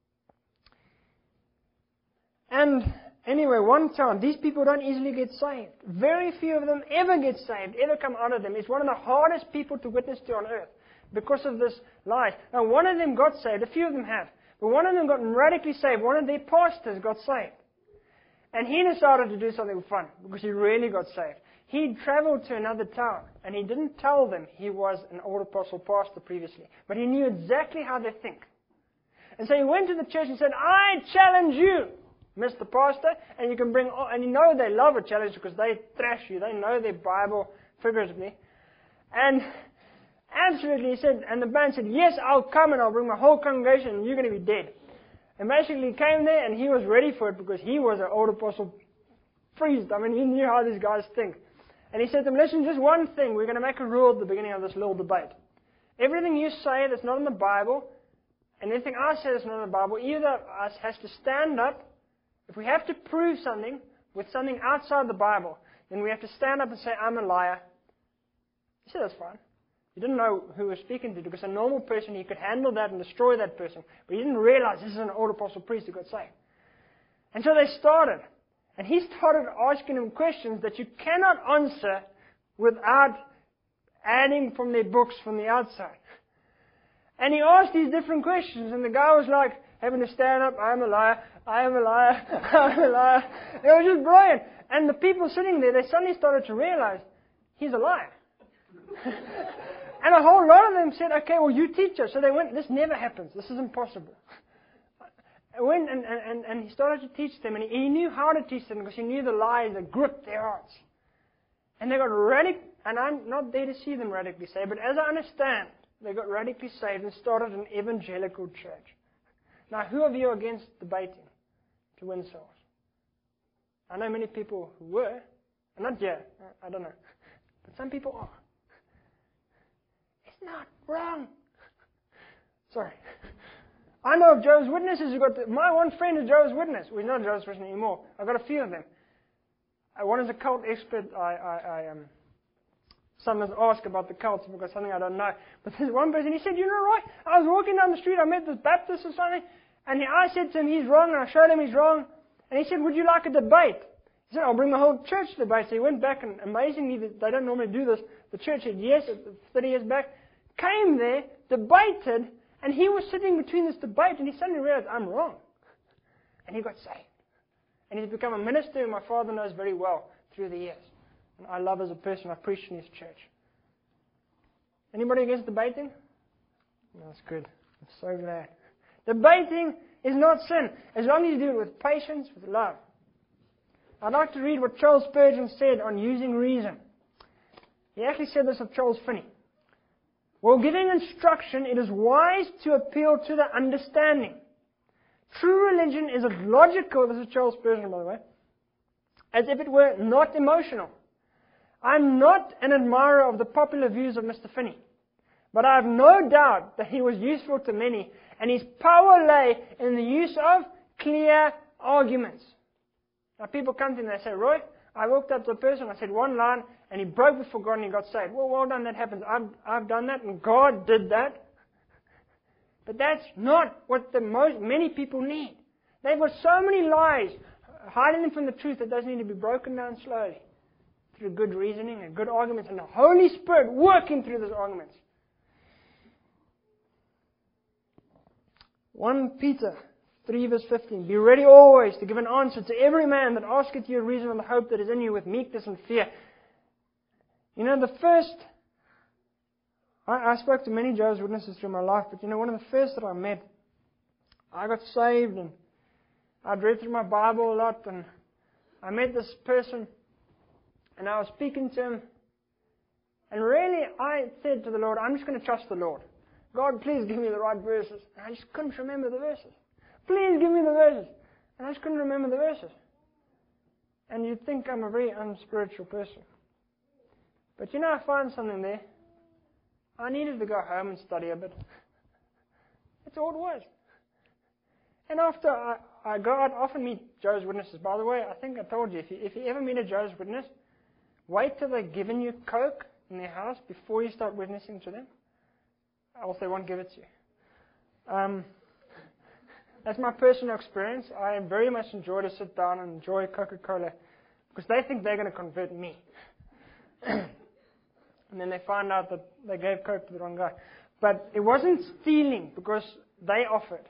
And anyway, one time, these people don't easily get saved. Very few of them ever get saved, ever come out of them. It's one of the hardest people to witness to on earth because of this life. Now, one of them got saved. A few of them have. But one of them got radically saved. One of their pastors got saved. And he decided to do something fun because he really got saved. He traveled to another town and he didn't tell them he was an old apostle pastor previously. But he knew exactly how they think. And so he went to the church and said, I challenge you, Mr. Pastor, and you can bring, and you know they love a challenge because they thrash you. They know their Bible figuratively. And absolutely, he said, and the man said, yes, I'll come and I'll bring my whole congregation and you're going to be dead. And basically he came there and he was ready for it because he was an old apostle priest. I mean, he knew how these guys think. And he said to them, listen, just one thing. We're going to make a rule at the beginning of this little debate. Everything you say that's not in the Bible, and anything I say that's not in the Bible, either of us has to stand up. If we have to prove something with something outside the Bible, then we have to stand up and say, I'm a liar. He said, that's fine. He didn't know who he was speaking to because a normal person, he could handle that and destroy that person. But he didn't realize this is an old apostle priest who got saved. And so they started. And he started asking him questions that you cannot answer without adding from their books from the outside. And he asked these different questions, and the guy was like, having to stand up, I am a liar, I am a liar, I am a liar. It was just brilliant. And the people sitting there, they suddenly started to realize, he's a liar. And a whole lot of them said, okay, well, you teach us. So they went, this never happens. This is impossible. I went and he started to teach them, and he knew how to teach them because he knew the lies that gripped their hearts. And they got radical, and I'm not there to see them radically saved, but as I understand, they got radically saved and started an evangelical church. Now, who of you are against debating to win souls? I know many people who were, not yet, I don't know, but some people are. It's not wrong. Sorry. I know of Jehovah's Witnesses who got, my one friend is Jehovah's Witness. Well, he's not Jehovah's Witness anymore. I've got a few of them. One is a cult expert. Someone asked about the cults because something I don't know. But there's one person, he said, you know what? I was walking down the street, I met this Baptist or something, and I said to him, he's wrong, and I showed him he's wrong. And he said, would you like a debate? He said, I'll bring the whole church to debate. So he went back, and amazingly, they don't normally do this. The church said yes, 30 years back, came there, debated, and he was sitting between this debate, and he suddenly realized, I'm wrong. And he got saved. And he's become a minister who my father knows very well through the years. And I love as a person. I preached in his church. Anybody against debating? No, that's good. I'm so glad. Debating is not sin, as long as you do it with patience, with love. I'd like to read what Charles Spurgeon said on using reason. He actually said this of Charles Finney. While giving instruction, it is wise to appeal to the understanding. True religion is as logical, this is Charles Spurgeon, by the way, as if it were not emotional. I'm not an admirer of the popular views of Mr. Finney, but I have no doubt that he was useful to many, and his power lay in the use of clear arguments. Now people come to me and they say, Roy, I walked up to a person, I said one line, and he broke before God and he got saved. Well done, that happens. I've done that, and God did that. But that's not what many people need. They've got so many lies hiding them from the truth that those need to be broken down slowly through good reasoning and good arguments, and the Holy Spirit working through those arguments. 1 Peter 3 verse 15. Be ready always to give an answer to every man that asketh you a reason of the hope that is in you with meekness and fear. You know, I spoke to many Jehovah's Witnesses through my life, but one of the first that I met, I got saved and I'd read through my Bible a lot, and I met this person and I was speaking to him, and really I said to the Lord, I'm just going to trust the Lord. God, please give me the right verses. And I just couldn't remember the verses. Please give me the verses. And I just couldn't remember the verses. And you'd think I'm a very unspiritual person. But I found something there. I needed to go home and study a bit. That's all it was. And after I go out, I often meet Jehovah's Witnesses. By the way, I think I told you, if you ever meet a Jehovah's Witness, wait till they've given you Coke in their house before you start witnessing to them. Else they won't give it to you. That's my personal experience. I very much enjoy to sit down and enjoy Coca-Cola because they think they're going to convert me. And then they find out that they gave Coke to the wrong guy. But it wasn't stealing because they offered.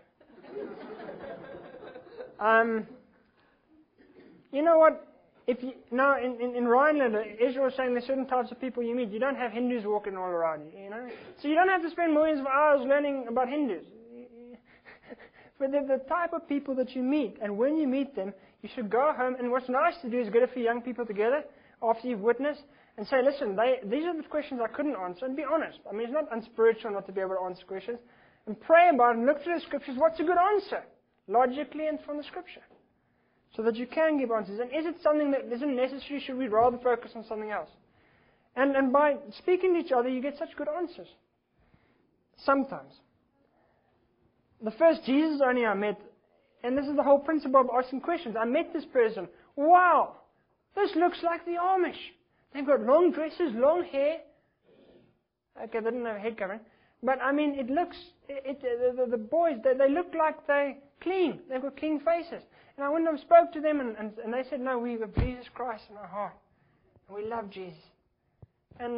You know what? In Rhineland, Israel is saying there's certain types of people you meet. You don't have Hindus walking all around you, So you don't have to spend millions of hours learning about Hindus. But they're the type of people that you meet. And when you meet them, you should go home. And what's nice to do is get a few young people together after you've witnessed and say, listen, these are the questions I couldn't answer. And be honest. I mean, it's not unspiritual not to be able to answer questions. And pray about it and look through the Scriptures. What's a good answer? Logically and from the Scripture. So that you can give answers. And is it something that isn't necessary? Should we rather focus on something else? And by speaking to each other, you get such good answers. Sometimes. The first Jesus only I met, and this is the whole principle of asking questions. I met this person. Wow! This looks like the Amish. They've got long dresses, long hair. Okay, they didn't have a head covering. But I mean, it looks, the boys, they look like they're clean. They've got clean faces. And I went and spoke to them, and they said, no, we have Jesus Christ in our heart. And we love Jesus. And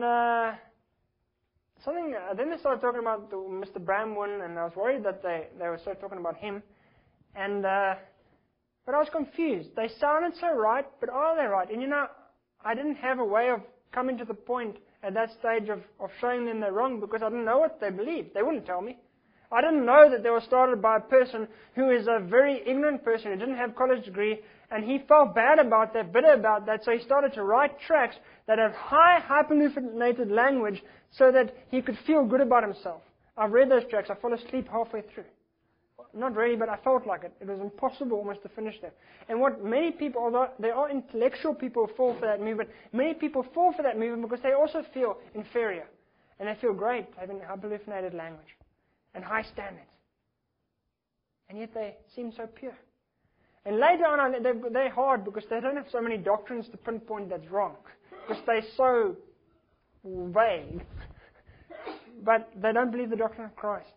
then they started talking about Mr. Bramwin, and I was worried that they were so talking about him. And but I was confused. They sounded so right, but are they right? And I didn't have a way of coming to the point at that stage of showing them they're wrong because I didn't know what they believed. They wouldn't tell me. I didn't know that they were started by a person who is a very ignorant person who didn't have a college degree, and he felt bad about that, bitter about that, so he started to write tracts that have high hyperluminated language so that he could feel good about himself. I've read those tracts. I fell asleep halfway through. Not really, but I felt like it. It was impossible almost to finish them. And what many people, although there are intellectual people who fall for that movement, many people fall for that movement because they also feel inferior. And they feel great having hyperluminated language and high standards. And yet they seem so pure. And later on, they're hard because they don't have so many doctrines to pinpoint that's wrong. Because they're so vague. But they don't believe the doctrine of Christ.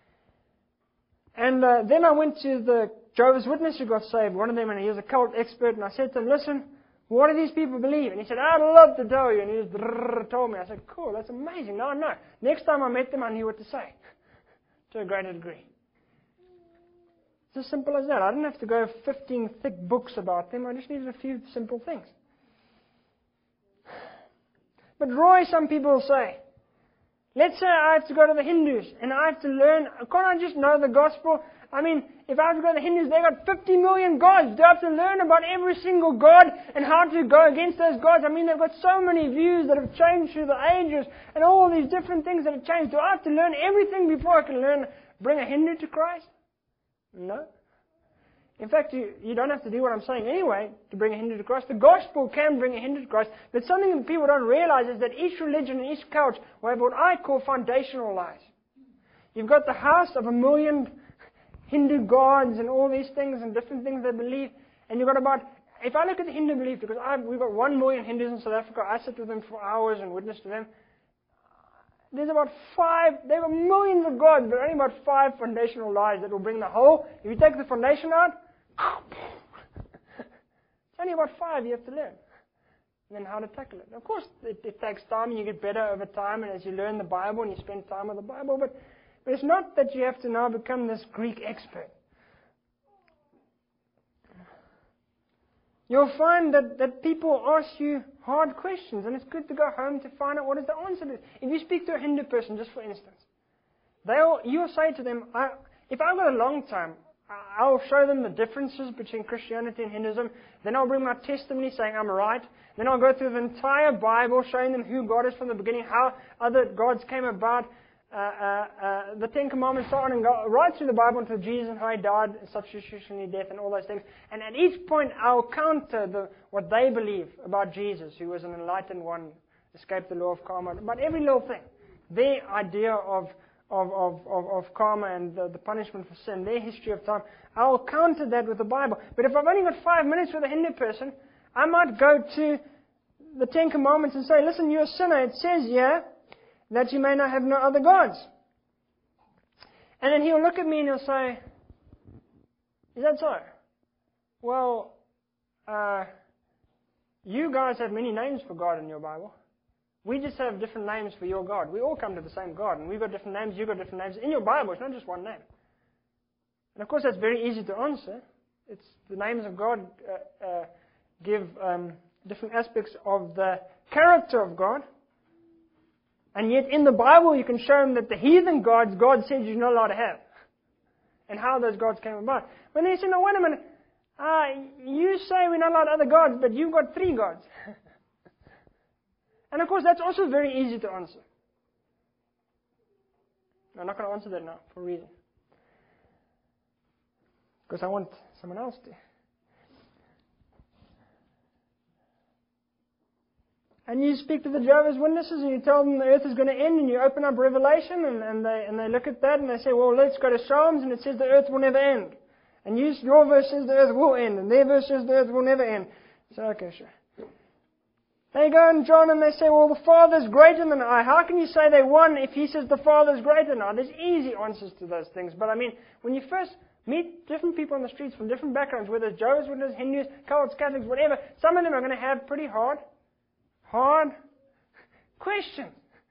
And then I went to the Jehovah's Witness who got saved, one of them, and he was a cult expert, and I said to him, listen, what do these people believe? And he said, I'd love to tell you. And he just told me. I said, cool, that's amazing. Now I know. Next time I met them, I knew what to say. To a greater degree. It's as simple as that. I didn't have to go 15 thick books about them. I just needed a few simple things. But Roy, some people will say, let's say I have to go to the Hindus and I have to learn, can't I just know the gospel? I mean, if I have to go to the Hindus, they got 50 million gods. Do I have to learn about every single god and how to go against those gods? I mean, they've got so many views that have changed through the ages and all these different things that have changed. Do I have to learn everything before I can bring a Hindu to Christ? No. In fact, you don't have to do what I'm saying anyway to bring a Hindu to Christ. The gospel can bring a Hindu to Christ, but something that people don't realize is that each religion and each cult will have what I call foundational lies. You've got the house of 1 million Hindu gods and all these things and different things they believe, and you've got about, if I look at the Hindu belief, because we've got 1 million Hindus in South Africa, I sit with them for hours and witness to them. There's about 5, there are millions of gods, but only about 5 foundational lies that will bring the whole. If you take the foundation out, it's only about 5 you have to learn. And then how to tackle it. Of course, it takes time and you get better over time and as you learn the Bible and you spend time with the Bible, but it's not that you have to now become this Greek expert. You'll find that people ask you hard questions, and it's good to go home to find out what is the answer to it. If you speak to a Hindu person, just for instance, you'll say to them, if I've got a long time, I'll show them the differences between Christianity and Hinduism. Then I'll bring my testimony saying I'm right. Then I'll go through the entire Bible, showing them who God is from the beginning, how other gods came about, the Ten Commandments, so on, and go right through the Bible until Jesus and how He died, substitutionary death, and all those things. And at each point, I'll counter what they believe about Jesus, who was an enlightened one, escaped the law of karma, about every little thing. Their idea of karma and the punishment for sin, their history of time, I'll counter that with the Bible. But if I've only got 5 minutes with a Hindu person, I might go to the Ten Commandments and say, listen, you're a sinner. It says here that you may not have no other gods. And then he'll look at me and he'll say, is that so? Well, you guys have many names for God in your Bible. We just have different names for your God. We all come to the same God, and we've got different names, you've got different names. In your Bible, it's not just one name. And of course, that's very easy to answer. It's the names of God give different aspects of the character of God. And yet in the Bible you can show them that the heathen gods, God said you're not allowed to have. And how those gods came about. When they say, no, wait a minute, you say we're not allowed other gods, but you've got 3 gods. And of course that's also very easy to answer. I'm not going to answer that now for a reason. Because I want someone else to. And you speak to the Jehovah's Witnesses and you tell them the earth is going to end, and you open up Revelation and they look at that and they say, well, let's go to Psalms and it says the earth will never end. And your verse says the earth will end, and their verse says the earth will never end. So, okay, sure. They go and John and they say, well, the Father's greater than I. How can you say they won if he says the Father's greater than I? There's easy answers to those things. But I mean, when you first meet different people on the streets from different backgrounds, whether it's Jehovah's Witnesses, Hindus, cults, Catholics, whatever, some of them are going to have pretty hard questions.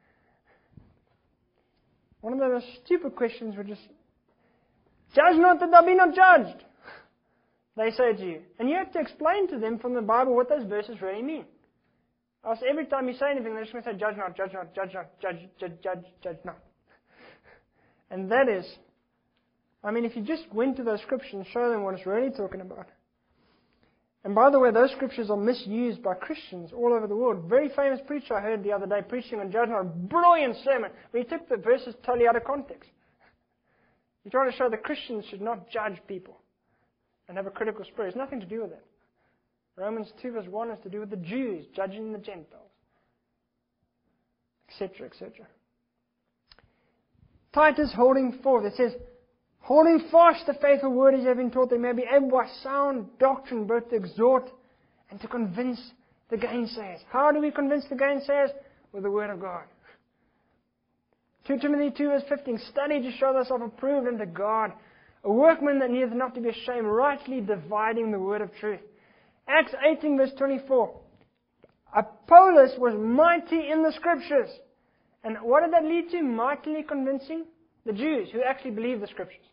One of those stupid questions would just, judge not that thou be not judged, they say to you. And you have to explain to them from the Bible what those verses really mean. Else every time you say anything, they're just going to say, judge not, judge not, judge not, judge not. And that is, I mean, if you just went to those scriptures and show them what it's really talking about. And by the way, those scriptures are misused by Christians all over the world. Very famous preacher I heard the other day preaching on judgment, a brilliant sermon, but he took the verses totally out of context. He tried to show that Christians should not judge people and have a critical spirit. It's nothing to do with it. Romans 2 verse 1 is to do with the Jews judging the Gentiles, etc., etc. Titus holding forth, it says, holding fast the faithful word as you have been taught, they may be able by sound doctrine both to exhort and to convince the gainsayers. How do we convince the gainsayers? With the word of God. 2 Timothy 2 verse 15, study to show thyself approved unto God, a workman that needeth not to be ashamed, rightly dividing the word of truth. Acts 18 verse 24, Apollos was mighty in the scriptures. And what did that lead to? Mightily convincing the Jews who actually believe the scriptures.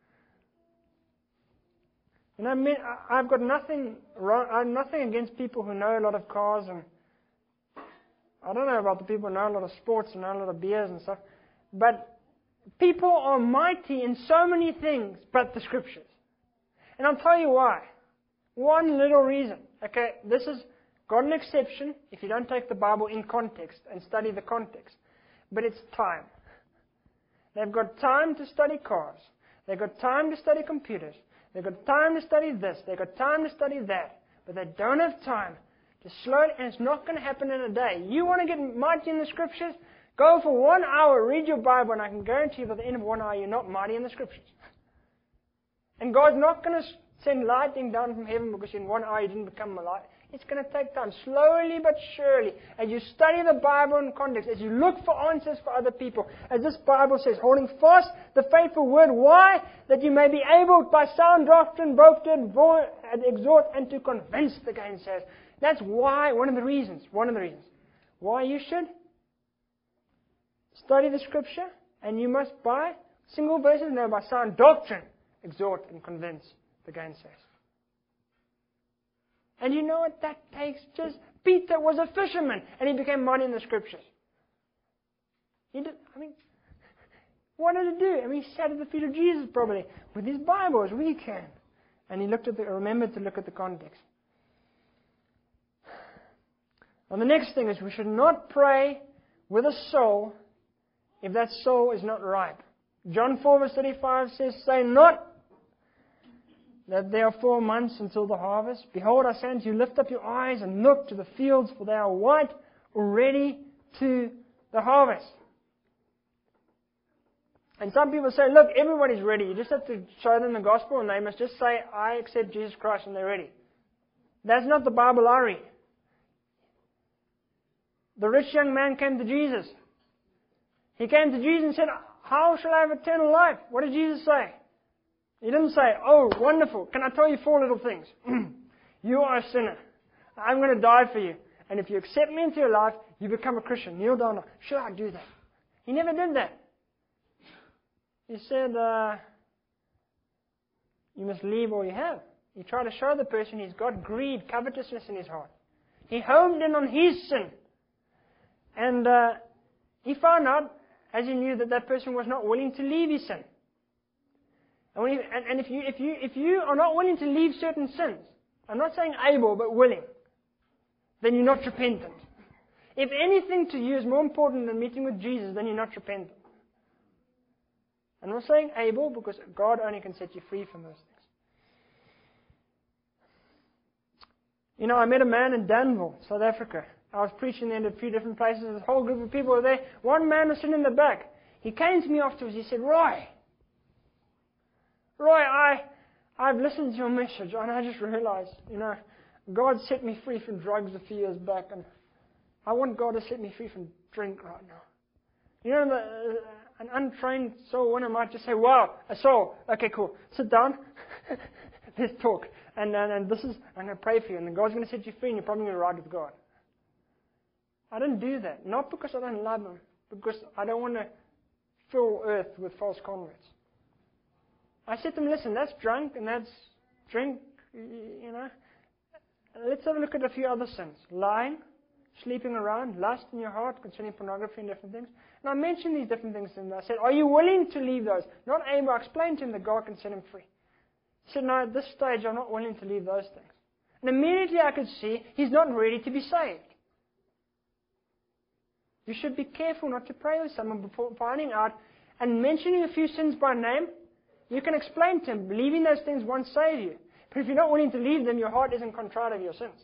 You know, I've got nothing wrong. I'm nothing against people who know a lot of cars, and I don't know about the people who know a lot of sports and know a lot of beers and stuff. But People are mighty in so many things but the Scriptures. And I'll tell you why. One little reason. Okay, this has got an exception if you don't take the Bible in context and study the context. But it's time. They've got time to study cars. They've got time to study computers. They've got time to study this. They've got time to study that. But they don't have time to slow it, and it's not going to happen in a day. You want to get mighty in the Scriptures? Go for 1 hour, read your Bible, and I can guarantee you by the end of 1 hour you're not mighty in the Scriptures. And God's not going to send lightning down from heaven because in 1 hour you didn't become a light. It's going to take time, slowly but surely. As you study the Bible in context, as you look for answers for other people, as this Bible says, holding fast the faithful word. Why? That you may be able by sound doctrine both to exhort and to convince the gainsayers. That's why, one of the reasons why you should study the Scripture, and you must by single verses, no, by sound doctrine, exhort and convince the gainsayers. And you know what that takes? Just Peter was a fisherman and he became mighty in the Scriptures. What did he do? He sat at the feet of Jesus probably with his Bible as we can. And he remembered to look at the context. And the next thing is we should not pray with a soul if that soul is not ripe. John 4 verse 35 says, say not that there are 4 months until the harvest. Behold, I say unto you, lift up your eyes and look to the fields, for they are white already to the harvest. And some people say, look, everybody's ready. You just have to show them the gospel and they must just say, I accept Jesus Christ, and they're ready. That's not the Bible I read. The rich young man came to Jesus. He came to Jesus and said, how shall I have eternal life? What did Jesus say? He didn't say, oh, wonderful, can I tell you 4 little things? You are a sinner. I'm going to die for you. And if you accept me into your life, you become a Christian. Kneel down. Should I do that? He never did that. He said, you must leave all you have. He tried to show the person he's got greed, covetousness in his heart. He homed in on his sin. And he found out, as he knew, that person was not willing to leave his sin. And if you are not willing to leave certain sins, I'm not saying able, but willing, then you're not repentant. If anything to you is more important than meeting with Jesus, then you're not repentant. I'm not saying able, because God only can set you free from those things. I met a man in Danville, South Africa. I was preaching there in a few different places. A whole group of people were there. One man was sitting in the back. He came to me afterwards. He said, Roy, I've listened to your message, and I just realized, God set me free from drugs a few years back, and I want God to set me free from drink right now. An untrained soul winner might just say, wow, a soul. Okay, cool. Sit down. Let's talk. And I'm going to pray for you, and then God's going to set you free, and you're probably going to ride with God. I didn't do that. Not because I don't love Him, because I don't want to fill earth with false converts. I said to them, listen, that's drunk and that's drink, Let's have a look at a few other sins. Lying, sleeping around, lust in your heart, concerning pornography and different things. And I mentioned these different things to him. I said, are you willing to leave those? Not able. I explained to him that God can set him free. He said, no, at this stage I'm not willing to leave those things. And immediately I could see he's not ready to be saved. You should be careful not to pray with someone before finding out and mentioning a few sins by name. You can explain to him, leaving those things won't save you. But if you're not willing to leave them, your heart isn't contrite of your sins.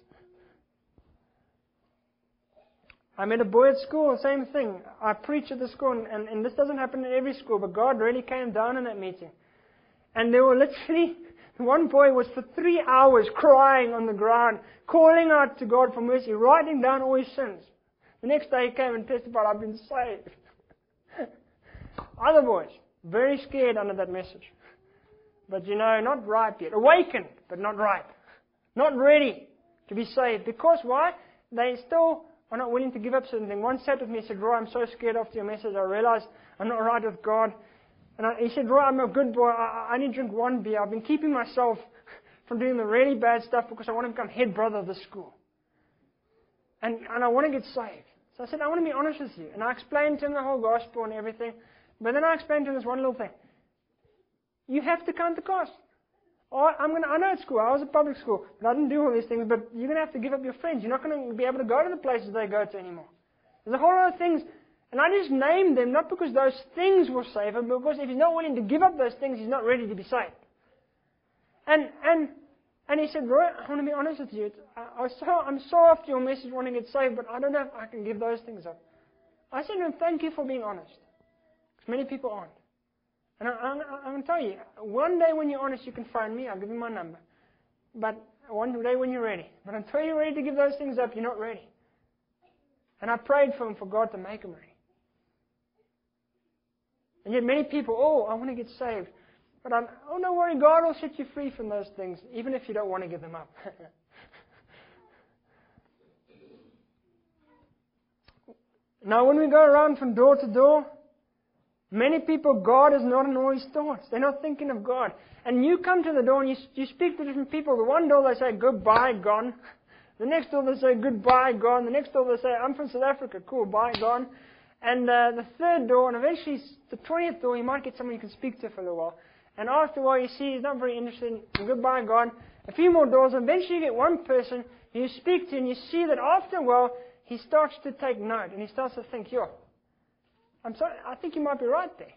I met a boy at school, same thing. I preach at the school, and this doesn't happen in every school, but God really came down in that meeting. And there were literally, one boy was for 3 hours crying on the ground, calling out to God for mercy, writing down all his sins. The next day he came and testified, I've been saved. Other boys, very scared under that message. But not ripe yet. Awakened, but not ripe. Not ready to be saved. Because why? They still are not willing to give up certain things. One sat with me and said, Roy, I'm so scared after your message. I realized I'm not right with God. And he said, Roy, I'm a good boy. I only drink 1 beer. I've been keeping myself from doing the really bad stuff because I want to become head brother of the school. And I want to get saved. So I said, I want to be honest with you. And I explained to him the whole gospel and everything. But then I explained to him this one little thing. You have to count the cost. I know it's school. I was at public school, but I didn't do all these things. But you're going to have to give up your friends. You're not going to be able to go to the places they go to anymore. There's a whole lot of things, and I just named them not because those things will save him, but because if he's not willing to give up those things, he's not ready to be saved. And he said, Roy, I want to be honest with you. I'm so after your message wanting to get saved, but I don't know if I can give those things up. I said to him, thank you for being honest. Because many people aren't. And I'm going to tell you, one day when you're honest, you can phone me. I'll give you my number. But one day when you're ready. But until you're ready to give those things up, you're not ready. And I prayed for him for God to make him ready. And yet many people, I want to get saved. But don't worry, God will set you free from those things, even if you don't want to give them up. Now, when we go around from door to door, many people, God is not in all his thoughts. They're not thinking of God. And you come to the door and you speak to different people. The one door they say, goodbye, gone. The next door they say, goodbye, gone. The next door they say, I'm from South Africa, cool, bye, gone. And the third door, and eventually the 20th door, you might get someone you can speak to for a little while. And after a while you see he's not very interested, and goodbye, gone. A few more doors, and eventually you get one person who you speak to, and you see that after a while, he starts to take note, and he starts to think, I'm sorry, I think you might be right there.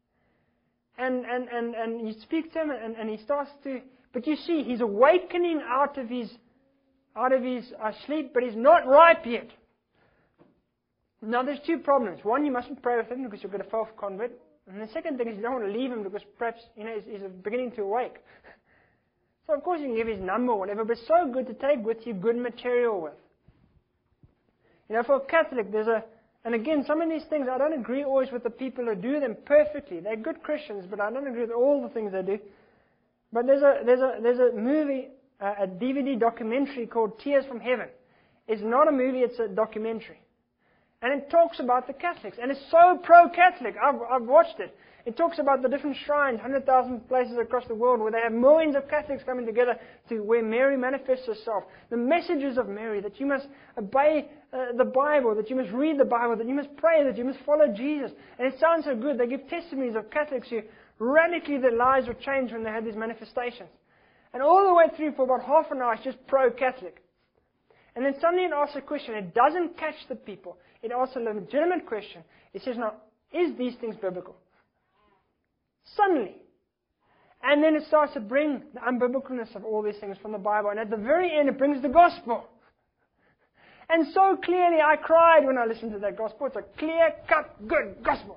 And you speak to him, and he starts to, but you see, he's awakening out of his sleep, but he's not ripe yet. Now, there's two problems. One, you mustn't pray with him because you'll get a false convert. And the second thing is you don't want to leave him because perhaps, he's beginning to awake. So, of course, you can give his number or whatever, but it's so good to take with you good material with. For a Catholic, and again, some of these things, I don't agree always with the people who do them perfectly. They're good Christians, but I don't agree with all the things they do. But there's a movie, a DVD documentary called Tears from Heaven. It's not a movie, it's a documentary. And it talks about the Catholics. And it's so pro-Catholic. I've watched it. It talks about the different shrines, 100,000 places across the world where they have millions of Catholics coming together to where Mary manifests herself. The messages of Mary, that you must obey the Bible, that you must read the Bible, that you must pray, that you must follow Jesus. And it sounds so good. They give testimonies of Catholics who radically their lives were changed when they had these manifestations. And all the way through for about half an hour, it's just pro-Catholic. And then suddenly it asks a question. It doesn't catch the people. It asks a legitimate question. It says, now, is these things biblical? Suddenly. And then it starts to bring the unbiblicalness of all these things from the Bible. And at the very end, it brings the gospel. And so clearly, I cried when I listened to that gospel. It's a clear-cut, good gospel.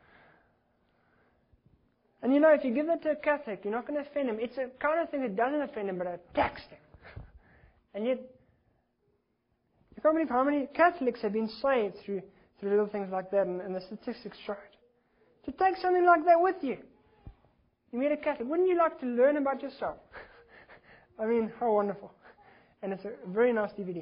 And if you give that to a Catholic, you're not going to offend him. It's a kind of thing that doesn't offend him, but attacks him. And yet, you can't believe how many Catholics have been saved through little things like that, and the statistics show it. To take something like that with you. You meet a Catholic. Wouldn't you like to learn about yourself? I mean, how wonderful. And it's a very nice DVD.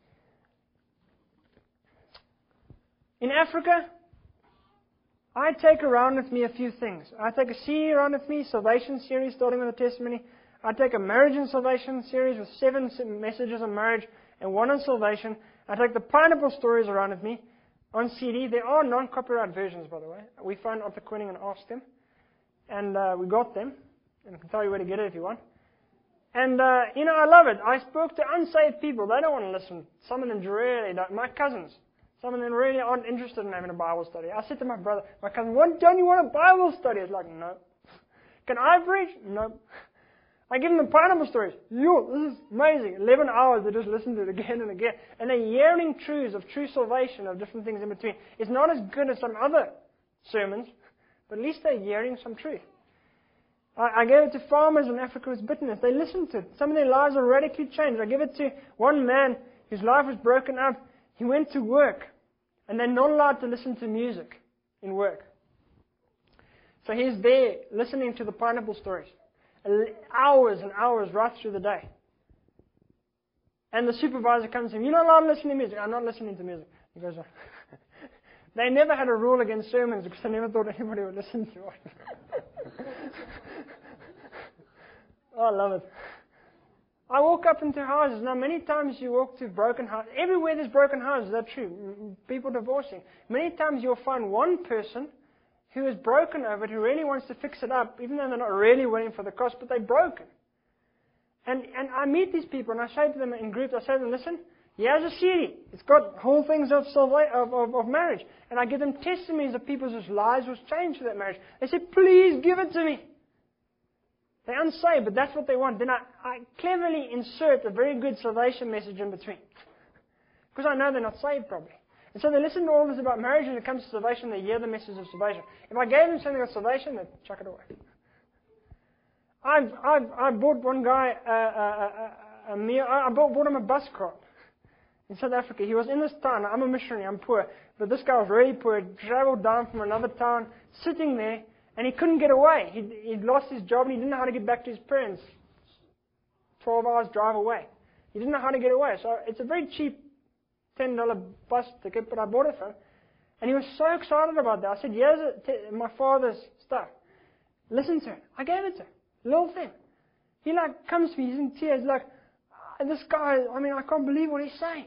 In Africa, I take around with me a few things. I take a CD around with me, Salvation series, starting with a testimony. I take a Marriage and Salvation series with 7 messages on marriage and 1 on salvation. I take the Pineapple Stories around with me on CD. There are non-copyright versions, by the way. We phoned Arthur Quinning and asked him. And we got them. And I can tell you where to get it if you want. And, I love it. I spoke to unsaved people. They don't want to listen. Some of them really don't. My cousins. Some of them really aren't interested in having a Bible study. I said to my cousin, don't you want a Bible study? It's like, no. Can I preach? No. I give them the Pineapple Stories. This is amazing. 11 hours they just listen to it again and again. And they're hearing truths of true salvation, of different things in between. It's not as good as some other sermons, but at least they're hearing some truth. I gave it to farmers in Africa with bitterness. They listened to it. Some of their lives are radically changed. I give it to one man whose life was broken up. He went to work, and they're not allowed to listen to music in work. So he's there listening to the Pineapple Stories. Hours and hours right through the day. And the supervisor comes to him, you're not allowed to listen to music. I'm not listening to music. He goes, they never had a rule against sermons because they never thought anybody would listen to it. Oh, I love it. I walk up into houses. Now, many times you walk to broken houses. Everywhere there's broken houses, that's true. People divorcing. Many times you'll find one person who is broken over it, who really wants to fix it up, even though they're not really willing for the cost, but they're broken. And I meet these people, and I say to them in groups, I say to them, listen, here's a CD. It's got whole things of marriage. And I give them testimonies of people whose lives was changed through that marriage. They say, please give it to me. They're unsaved, but that's what they want. Then I cleverly insert a very good salvation message in between. Because I know they're not saved probably. And so they listen to all this about marriage, and when it comes to salvation, they hear the message of salvation. If I gave them something of salvation, they'd chuck it away. I bought one guy a meal. I bought him a bus card in South Africa. He was in this town. I'm a missionary. I'm poor. But this guy was really poor. He traveled down from another town, sitting there, and he couldn't get away. He'd lost his job, and he didn't know how to get back to his parents. 12 hours drive away. He didn't know how to get away. So it's a very cheap $10 bus ticket, but I bought it for him. And he was so excited about that. I said, here's my father's stuff. Listen to it. I gave it to him. Little thing. He comes to me, he's in tears, this guy, I can't believe what he's saying.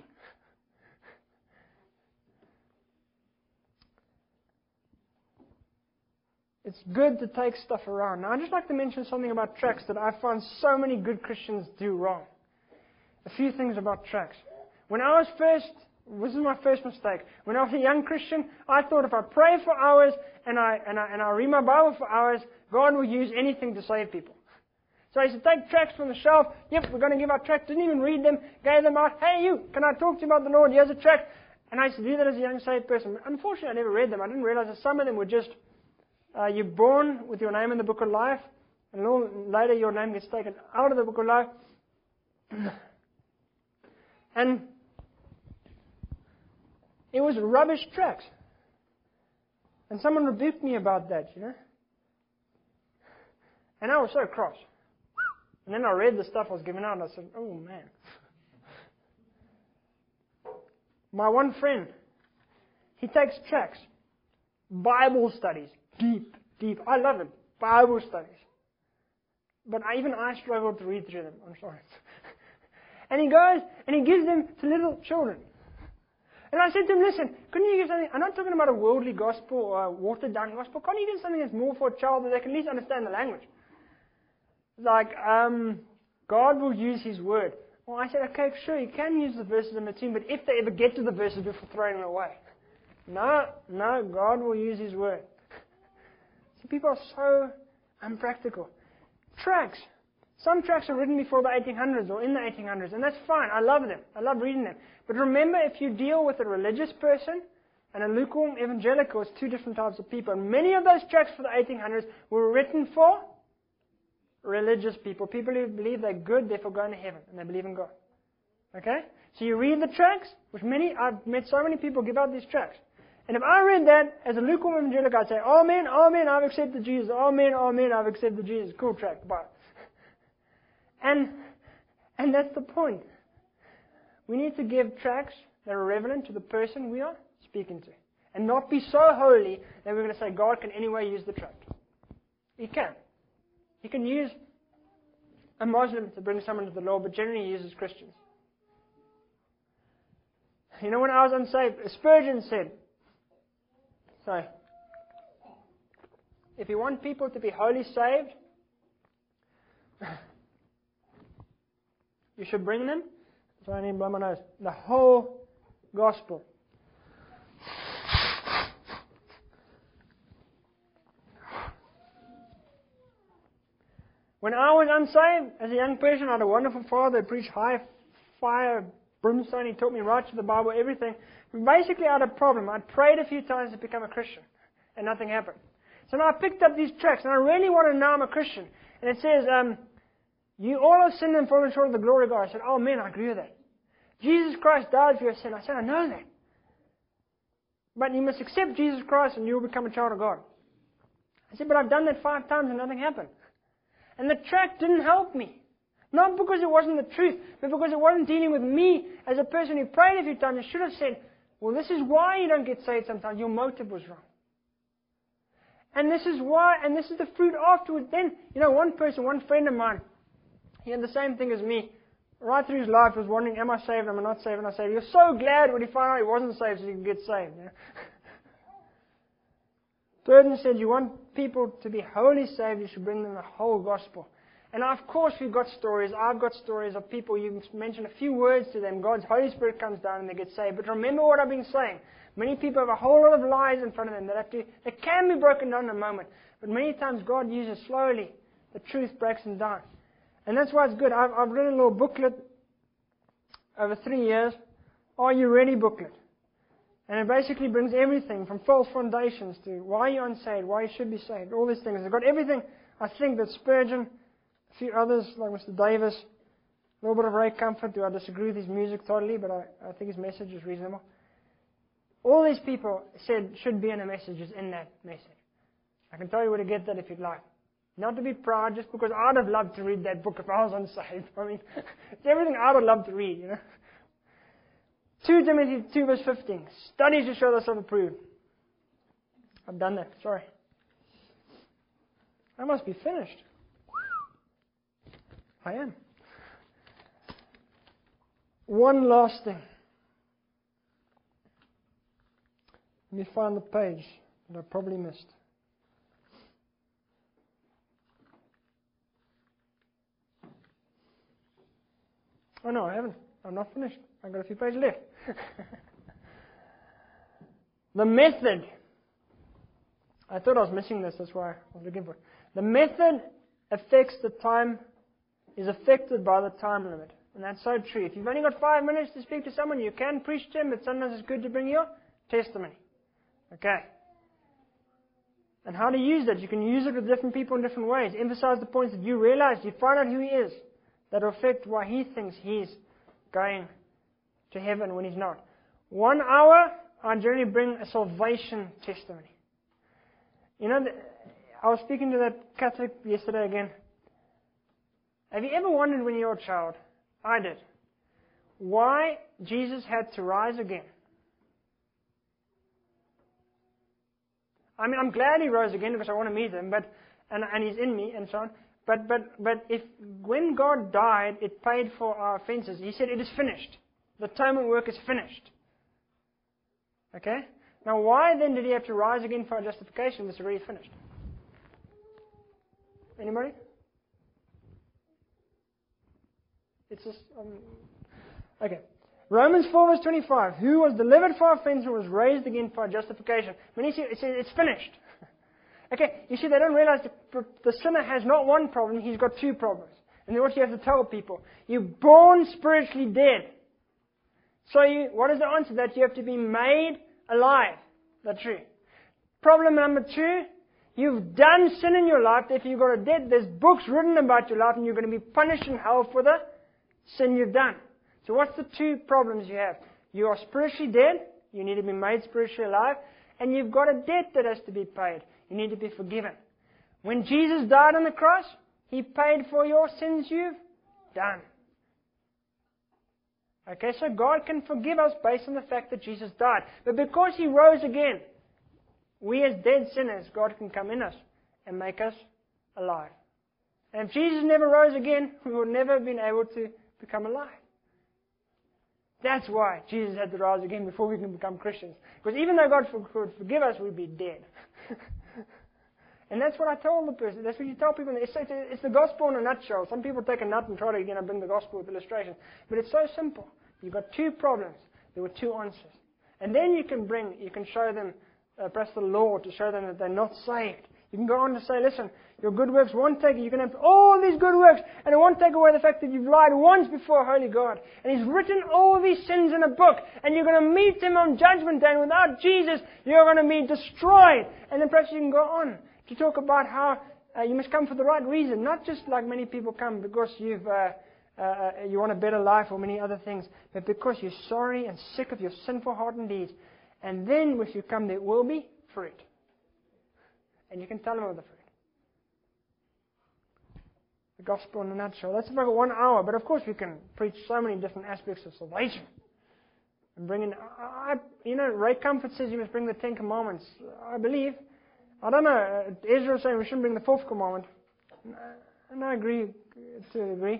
It's good to take stuff around. Now, I'd just like to mention something about tracts that I find so many good Christians do wrong. A few things about tracts. This is my first mistake. When I was a young Christian, I thought if I pray for hours and I read my Bible for hours, God will use anything to save people. So I used to take tracts from the shelf. Yep, we're going to give our tract. Didn't even read them. Gave them out. Hey, you, can I talk to you about the Lord? Here's a tract. And I used to do that as a young saved person. Unfortunately, I never read them. I didn't realize that some of them were just, you're born with your name in the book of life, and a little later your name gets taken out of the book of life. And it was rubbish tracts. And someone rebuked me about that, And I was so cross. And then I read the stuff I was given out, and I said, oh, man. My one friend, he takes tracts, Bible studies, deep. I love it, Bible studies. But even I struggle to read through them, I'm sorry. And he goes, and he gives them to little children. And I said to him, listen, couldn't you give something? I'm not talking about a worldly gospel or a watered down gospel. Can't you give something that's more for a child that they can at least understand the language? God will use His word. Well, I said, okay, sure, you can use the verses in between, but if they ever get to the verses before throwing them away. No, God will use His word. See, people are so unpractical. Tracts. Some tracts are written before the 1800s or in the 1800s, and that's fine. I love them. I love reading them. But remember, if you deal with a religious person and a lukewarm evangelical, it's two different types of people. And many of those tracts for the 1800s were written for religious people who believe they're good, therefore going to heaven, and they believe in God. Okay? So you read the tracts, I've met so many people give out these tracts. And if I read that as a lukewarm evangelical, I'd say, amen, I've accepted Jesus. Amen, I've accepted Jesus. Cool tract, bye. And that's the point. We need to give tracts that are relevant to the person we are speaking to. And not be so holy that we're going to say God can anyway use the tract. He can. He can use a Muslim to bring someone to the Lord, but generally he uses Christians. When I was unsaved, Spurgeon said, if you want people to be wholly saved, you should bring them, I need to blow my nose, the whole gospel. When I was unsaved, as a young person, I had a wonderful father who preached high fire, brimstone. He taught me right to the Bible, everything. Basically, I had a problem. I'd prayed a few times to become a Christian, and nothing happened. So now I picked up these tracts, and I really want to know I'm a Christian. And it says, you all have sinned and fallen short of the glory of God. I said, oh man, I agree with that. Jesus Christ died for your sin. I said, I know that. But you must accept Jesus Christ and you will become a child of God. I said, but I've done that 5 times and nothing happened. And the tract didn't help me. Not because it wasn't the truth, but because it wasn't dealing with me as a person who prayed a few times. It should have said, well, this is why you don't get saved sometimes. Your motive was wrong. And this is why, and this is the fruit afterwards. Then, one friend of mine, he had the same thing as me. Right through his life, he was wondering, am I saved, am I not saved? And I said, he was so glad when he found out he wasn't saved so he could get saved. Spurgeon said, you want people to be wholly saved, you should bring them the whole gospel. And of course we've got stories. I've got stories of people, you mention a few words to them, God's Holy Spirit comes down and they get saved. But remember what I've been saying. Many people have a whole lot of lies in front of them that can be broken down in a moment. But many times God uses slowly. The truth breaks them down. And that's why it's good. I've written a little booklet over 3 years. Are You Ready booklet. And it basically brings everything from false foundations to why you're unsaved, why you should be saved, all these things. I've got everything, I think, that Spurgeon, a few others like Mr. Davis, a little bit of Ray Comfort, do I disagree with his music totally, but I think his message is reasonable. All these people said should be in a message is in that message. I can tell you where to get that if you'd like. Not to be proud, just because I'd have loved to read that book if I was unsaved. I mean, it's everything I would love to read, you know. 2 Timothy 2 verse 15. Studies to show thyself approved. I've done that, sorry. I must be finished. I am. One last thing. Let me find the page that I probably missed. Oh no, I haven't. I'm not finished. I've got a few pages left. The method. I thought I was missing this, that's why I was looking for it. The method affects the time, is affected by the time limit. And that's so true. If you've only got 5 minutes to speak to someone, you can preach to them, but sometimes it's good to bring your testimony. Okay. And how to use that? You can use it with different people in different ways. Emphasize the points that you realize. You find out who he is. That will affect why he thinks he's going to heaven when he's not. 1 hour, I generally bring a salvation testimony. You know, I was speaking to that Catholic yesterday again. Have you ever wondered when you were a child? I did. Why Jesus had to rise again? I mean, I'm glad he rose again because I want to meet him, and he's in me and so on. But if when God died, it paid for our offenses. He said, it is finished. The atonement work is finished. Okay? Now, why then did he have to rise again for our justification if it's already finished? Anybody? It's just... okay. Romans 4 verse 25. Who was delivered for our offense and was raised again for our justification. When he said, it says it's finished. Okay, you see, they don't realize the sinner has not one problem, he's got 2 problems. And then what you have to tell people, you're born spiritually dead. So what is the answer? That you have to be made alive. That's true. Problem number 2, you've done sin in your life, therefore you've got a debt. There's books written about your life and you're going to be punished in hell for the sin you've done. So what's the 2 problems you have? You are spiritually dead, you need to be made spiritually alive, and you've got a debt that has to be paid. You need to be forgiven. When Jesus died on the cross, he paid for your sins you've done. Okay, so God can forgive us based on the fact that Jesus died. But because he rose again, we as dead sinners, God can come in us and make us alive. And if Jesus never rose again, we would never have been able to become alive. That's why Jesus had to rise again before we can become Christians. Because even though God could forgive us, we'd be dead. And that's what I told the person. That's what you tell people. It's the gospel in a nutshell. Some people take a nut and try to bring the gospel with illustrations. But it's so simple. You've got 2 problems. There were 2 answers. And then you can show them, perhaps the law to show them that they're not saved. You can go on to say, listen, your good works won't take it. You can have all these good works, and it won't take away the fact that you've lied once before a holy God. And He's written all these sins in a book, and you're going to meet Him on Judgment Day, and without Jesus, you're going to be destroyed. And then perhaps you can go on to talk about how you must come for the right reason, not just like many people come because you want a better life or many other things, but because you're sorry and sick of your sinful heart and deeds. And then if you come, there will be fruit. And you can tell them of the fruit. The gospel in a nutshell. That's about 1 hour, but of course we can preach so many different aspects of salvation. And bring in, Ray Comfort says you must bring the 10 Commandments. I believe. I don't know, Ezra is saying we shouldn't bring the 4th commandment. And I agree to a degree.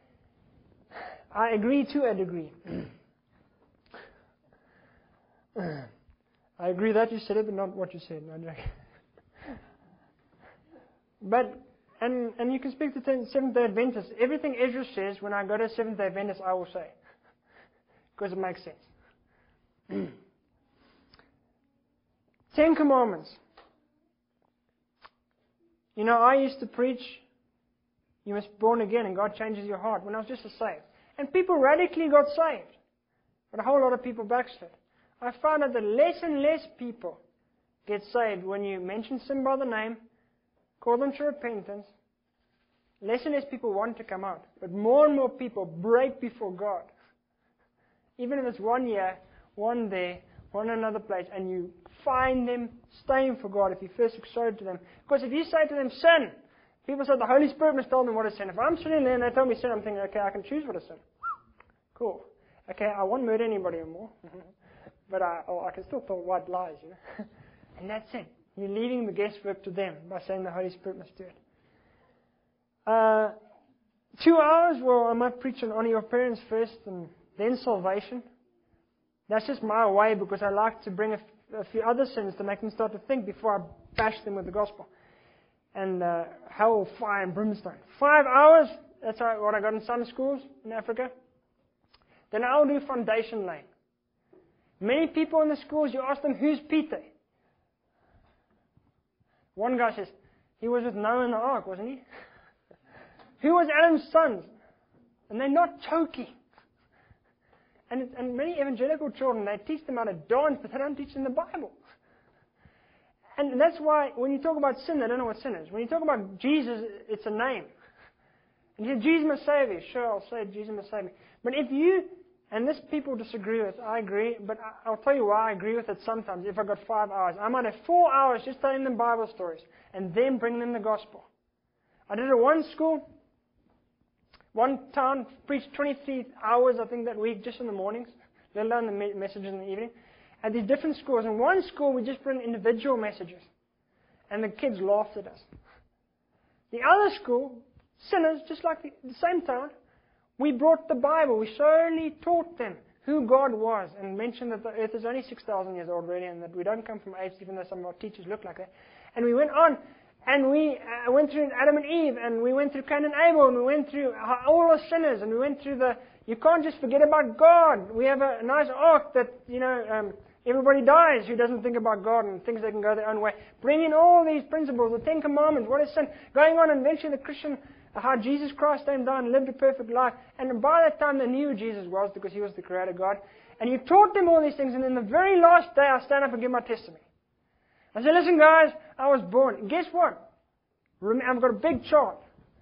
I agree to a degree. I agree that you said it, but not what you said. No, But, and you can speak to Seventh-day Adventists. Everything Ezra says, when I go to Seventh-day Adventists, I will say. Because it makes sense. 10 Commandments. You know, I used to preach, you must be born again and God changes your heart, when I was just a saved. And people radically got saved. But a whole lot of people backslid. I found out that less and less people get saved when you mention sin by the name, call them to repentance. Less and less people want to come out. But more and more people break before God. Even if it's 1 year, one there, one another place, and you find them staying for God if you first exhort to them. Because if you say to them, sin, people say the Holy Spirit must tell them what is sin. If I'm sitting there and they tell me sin, I'm thinking, okay, I can choose what is sin. Cool. Okay, I won't murder anybody anymore. But I can still tell white lies, you know. And that's it. You're leaving the guesswork to them by saying the Holy Spirit must do it. 2 hours, well, I might preach on honor your parents first and then salvation. That's just my way because I like to bring a few other sins to make them start to think before I bash them with the gospel. And hell, fire, and brimstone. 5 hours, that's what I got in Sunday schools in Africa. Then I'll do foundation laying. Many people in the schools, you ask them, who's Peter? One guy says, he was with Noah in the ark, wasn't he? Who was Adam's sons? And they're not choking. And many evangelical children, they teach them how to dance, but they don't teach them the Bible. And that's why when you talk about sin, they don't know what sin is. When you talk about Jesus, it's a name. And you say, Jesus must save you. Sure, I'll say Jesus must save me. But if you, and this people disagree with, I agree, but I'll tell you why I agree with it sometimes. If I got 5 hours, I might have 4 hours just telling them Bible stories and then bring them the gospel. I did it at one school. One town preached 23 hours, I think, that week, just in the mornings, let alone the messages in the evening. At these different schools. In one school, we just bring individual messages. And the kids laughed at us. The other school, sinners, just like the same town, we brought the Bible. We solely taught them who God was and mentioned that the earth is only 6,000 years old already and that we don't come from apes, even though some of our teachers look like that. And we went on. And we went through Adam and Eve, and we went through Cain and Abel, and we went through all the sinners, and we went through you can't just forget about God. We have a nice ark that, everybody dies who doesn't think about God and thinks they can go their own way. Bring in all these principles, the 10 Commandments, what is sin, going on, and eventually the Christian, how Jesus Christ came down and lived a perfect life. And by that time they knew who Jesus was because He was the Creator God. And you taught them all these things, and then the very last day I stand up and give my testimony. I said, listen guys, I was born. Guess what? I've got a big chart.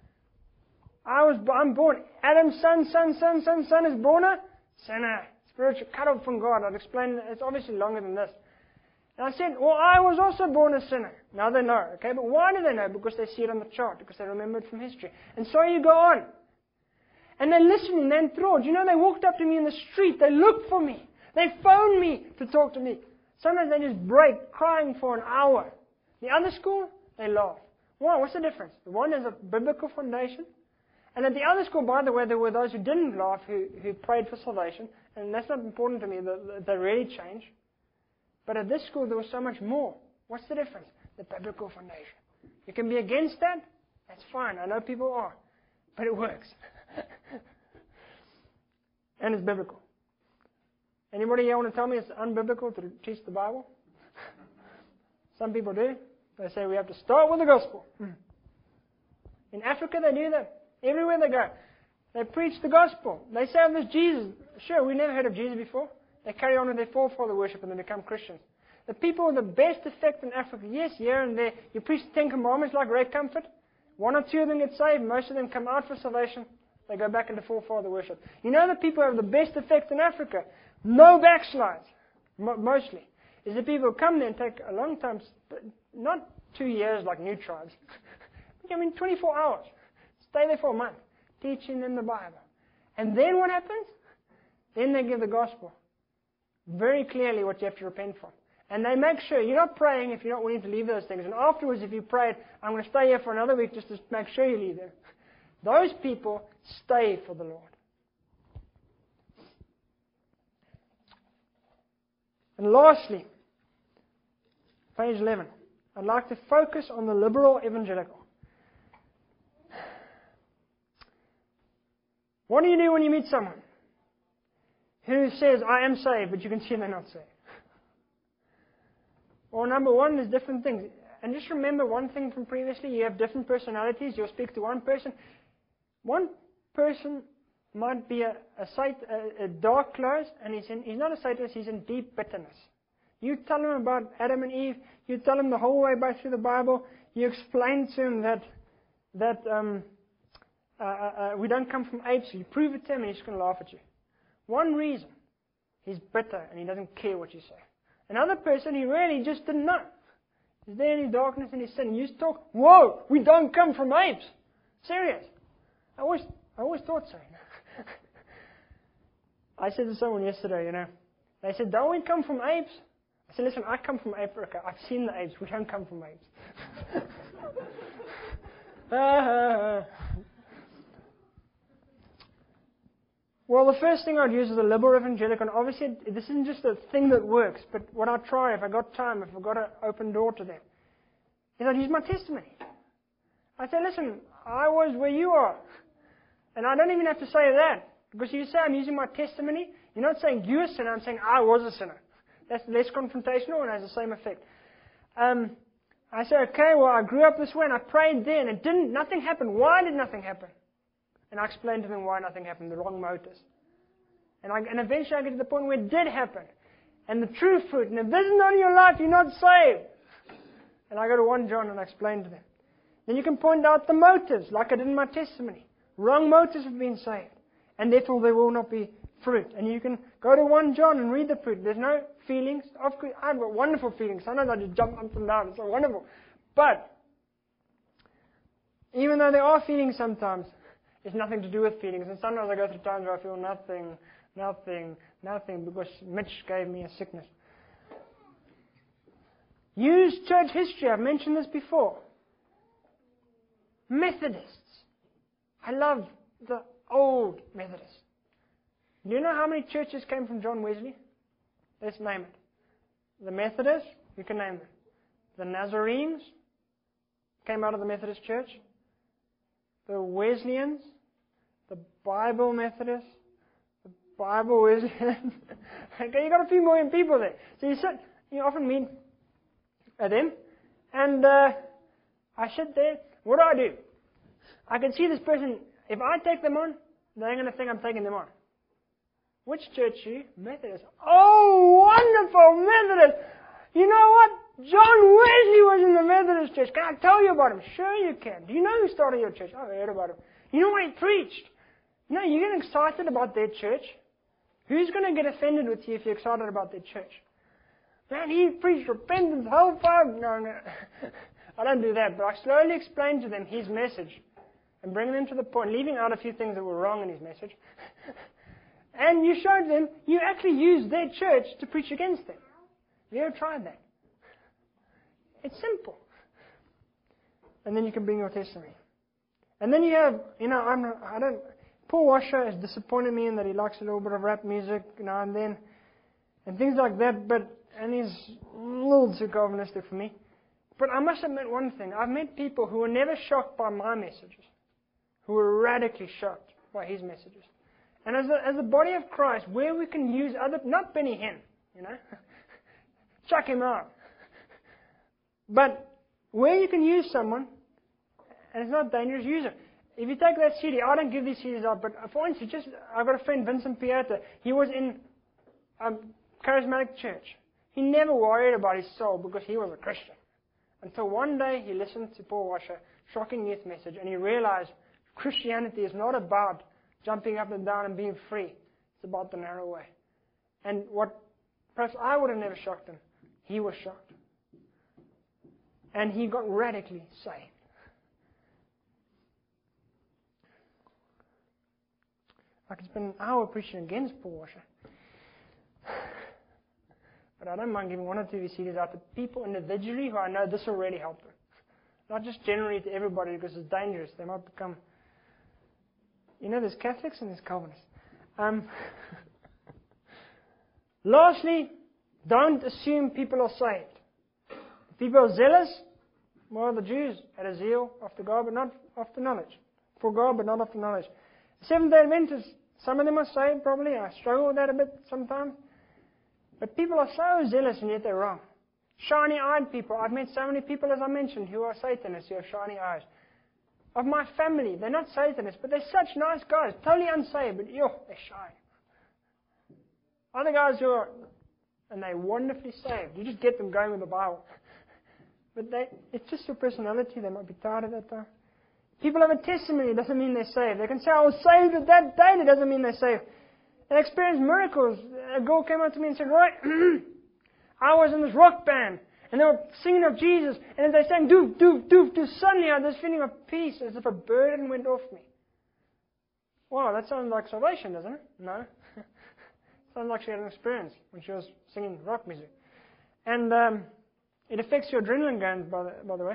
I'm born. Adam's son is born a sinner. Spiritual, cut off from God. I've explained it. It's obviously longer than this. And I said, well, I was also born a sinner. Now they know, okay? But why do they know? Because they see it on the chart. Because they remember it from history. And so you go on. And they're listening. They're enthralled. You know, they walked up to me in the street. They looked for me. They phoned me to talk to me. Sometimes they just break, crying for an hour. The other school, they laugh. Why? What's the difference? The one has a biblical foundation. And at the other school, by the way, there were those who didn't laugh, who prayed for salvation. And that's not important to me. They really changed. But at this school, there was so much more. What's the difference? The biblical foundation. You can be against that. That's fine. I know people are. But it works. And it's biblical. Anybody here want to tell me it's unbiblical to teach the Bible? Some people do. They say we have to start with the gospel. In Africa, they do that. Everywhere they go. They preach the gospel. They say of this Jesus. Sure, we never heard of Jesus before. They carry on with their forefather worship and they become Christians. The people with the best effect in Africa, yes, here and there, you preach the 10 Commandments like Ray Comfort. 1 or 2 of them get saved. Most of them come out for salvation. They go back into forefather worship. You know the people who have the best effect in Africa? No backslides, mostly. Is the people who come there and take a long time, not 2 years like new tribes. 24 hours. Stay there for a month, teaching them the Bible. And then what happens? Then they give the gospel. Very clearly what you have to repent from. And they make sure you're not praying if you're not willing to leave those things. And afterwards, if you prayed, I'm going to stay here for another week just to make sure you leave them. Those people stay for the Lord. And lastly, page 11, I'd like to focus on the liberal evangelical. What do you do when you meet someone who says, I am saved, but you can see they're not saved? Well, number one, there's different things. And just remember one thing from previously, you have different personalities. You'll speak to one person. One person might be a dark close, and he's not a Satanist, he's in deep bitterness. You tell him about Adam and Eve, you tell him the whole way back through the Bible, you explain to him that we don't come from apes, you prove it to him, and he's just going to laugh at you. One reason, he's bitter, and he doesn't care what you say. Another person, he really just didn't know. Is there any darkness in his sin? And you talk, whoa, we don't come from apes. Serious. I always thought so. I said to someone yesterday, they said, don't we come from apes? I said, listen, I come from Africa. I've seen the apes. We don't come from apes. Well, the first thing I'd use is a liberal evangelical. And obviously, this isn't just a thing that works, but what I try, if I got time, if I got an open door to them, is I'd use my testimony. I say, listen, I was where you are. And I don't even have to say that. Because you say I'm using my testimony, you're not saying you're a sinner, I'm saying I was a sinner. That's less confrontational and has the same effect. I say, okay, well, I grew up this way and I prayed then and nothing happened. Why did nothing happen? And I explained to them why nothing happened, the wrong motives. And eventually I get to the point where it did happen. And the true fruit, and if this is not in your life, you're not saved. And I go to 1 John and I explain to them. Then you can point out the motives, like I did in my testimony. Wrong motives have been saved. And therefore there will not be fruit. And you can go to 1 John and read the fruit. There's no feelings. I've got wonderful feelings. Sometimes I just jump up and down. It's so wonderful. But even though there are feelings sometimes, it's nothing to do with feelings. And sometimes I go through times where I feel nothing, because Mitch gave me a sickness. Use church history. I've mentioned this before. Methodists. I love the old Methodists. Do you know how many churches came from John Wesley? Let's name it. The Methodists, you can name them. The Nazarenes came out of the Methodist Church. The Wesleyans, the Bible Methodists, the Bible Wesleyans. Okay, you got a few million people there. So you often meet them, and I sit there. What do? I can see this person. If I take them on, they're going to think I'm taking them on. Which church are you? Methodist. Oh, wonderful, Methodist. You know what? John Wesley was in the Methodist church. Can I tell you about him? Sure you can. Do you know who started your church? I've heard about him. You know what he preached? No, you're getting excited about their church. Who's going to get offended with you if you're excited about their church? Man, he preached repentance, hellfire. No. I don't do that, but I slowly explain to them his message and bring them to the point, leaving out a few things that were wrong in his message. And you showed them, you actually used their church to preach against them. Have you ever tried that? It's simple. And then you can bring your testimony. And then you have, Paul Washer has disappointed me in that he likes a little bit of rap music now and then, and things like that, and he's a little too Calvinistic for me. But I must admit one thing. I've met people who were never shocked by my messages, who were radically shocked by his messages. And as a body of Christ, where we can use not Benny Hinn, chuck him out. But where you can use someone, and it's not dangerous, use it. If you take that CD, I don't give these CDs out, but for instance, I've got a friend, Vincent Pieta. He was in a charismatic church. He never worried about his soul because he was a Christian. Until one day he listened to Paul Washer, shocking youth message, and he realized Christianity is not about jumping up and down and being free. It's about the narrow way. And what perhaps I would have never shocked him, he was shocked. And he got radically saved. I could spend an hour preaching against Paul Washer. But I don't mind giving one or two of these CDs out to people individually who I know this will really help them. Not just generally to everybody because it's dangerous. They might become... there's Catholics and there's Calvinists. Lastly, don't assume people are saved. If people are zealous, well, the Jews had a zeal after God, but not after knowledge. For God, but not after knowledge. Seventh-day Adventists, some of them are saved probably. I struggle with that a bit sometimes. But people are so zealous and yet they're wrong. Shiny-eyed people. I've met so many people, as I mentioned, who are Satanists, who have shiny eyes. Of my family, they're not Satanists, but they're such nice guys, totally unsaved, but they're shy. Other guys who are, and they're wonderfully saved. You just get them going with the Bible. But it's just your personality. They might be tired at that time. People have a testimony. It doesn't mean they're saved. They can say, I was saved at that date. It doesn't mean they're saved. They experience miracles. A girl came up to me and said, Roy, I was in this rock band. And they were singing of Jesus. And as they sang, doof, doof, doof, doof, suddenly I had this feeling of peace as if a burden went off me. Wow, that sounds like salvation, doesn't it? No. Sounds like she had an experience when she was singing rock music. And it affects your adrenaline glands, by the way.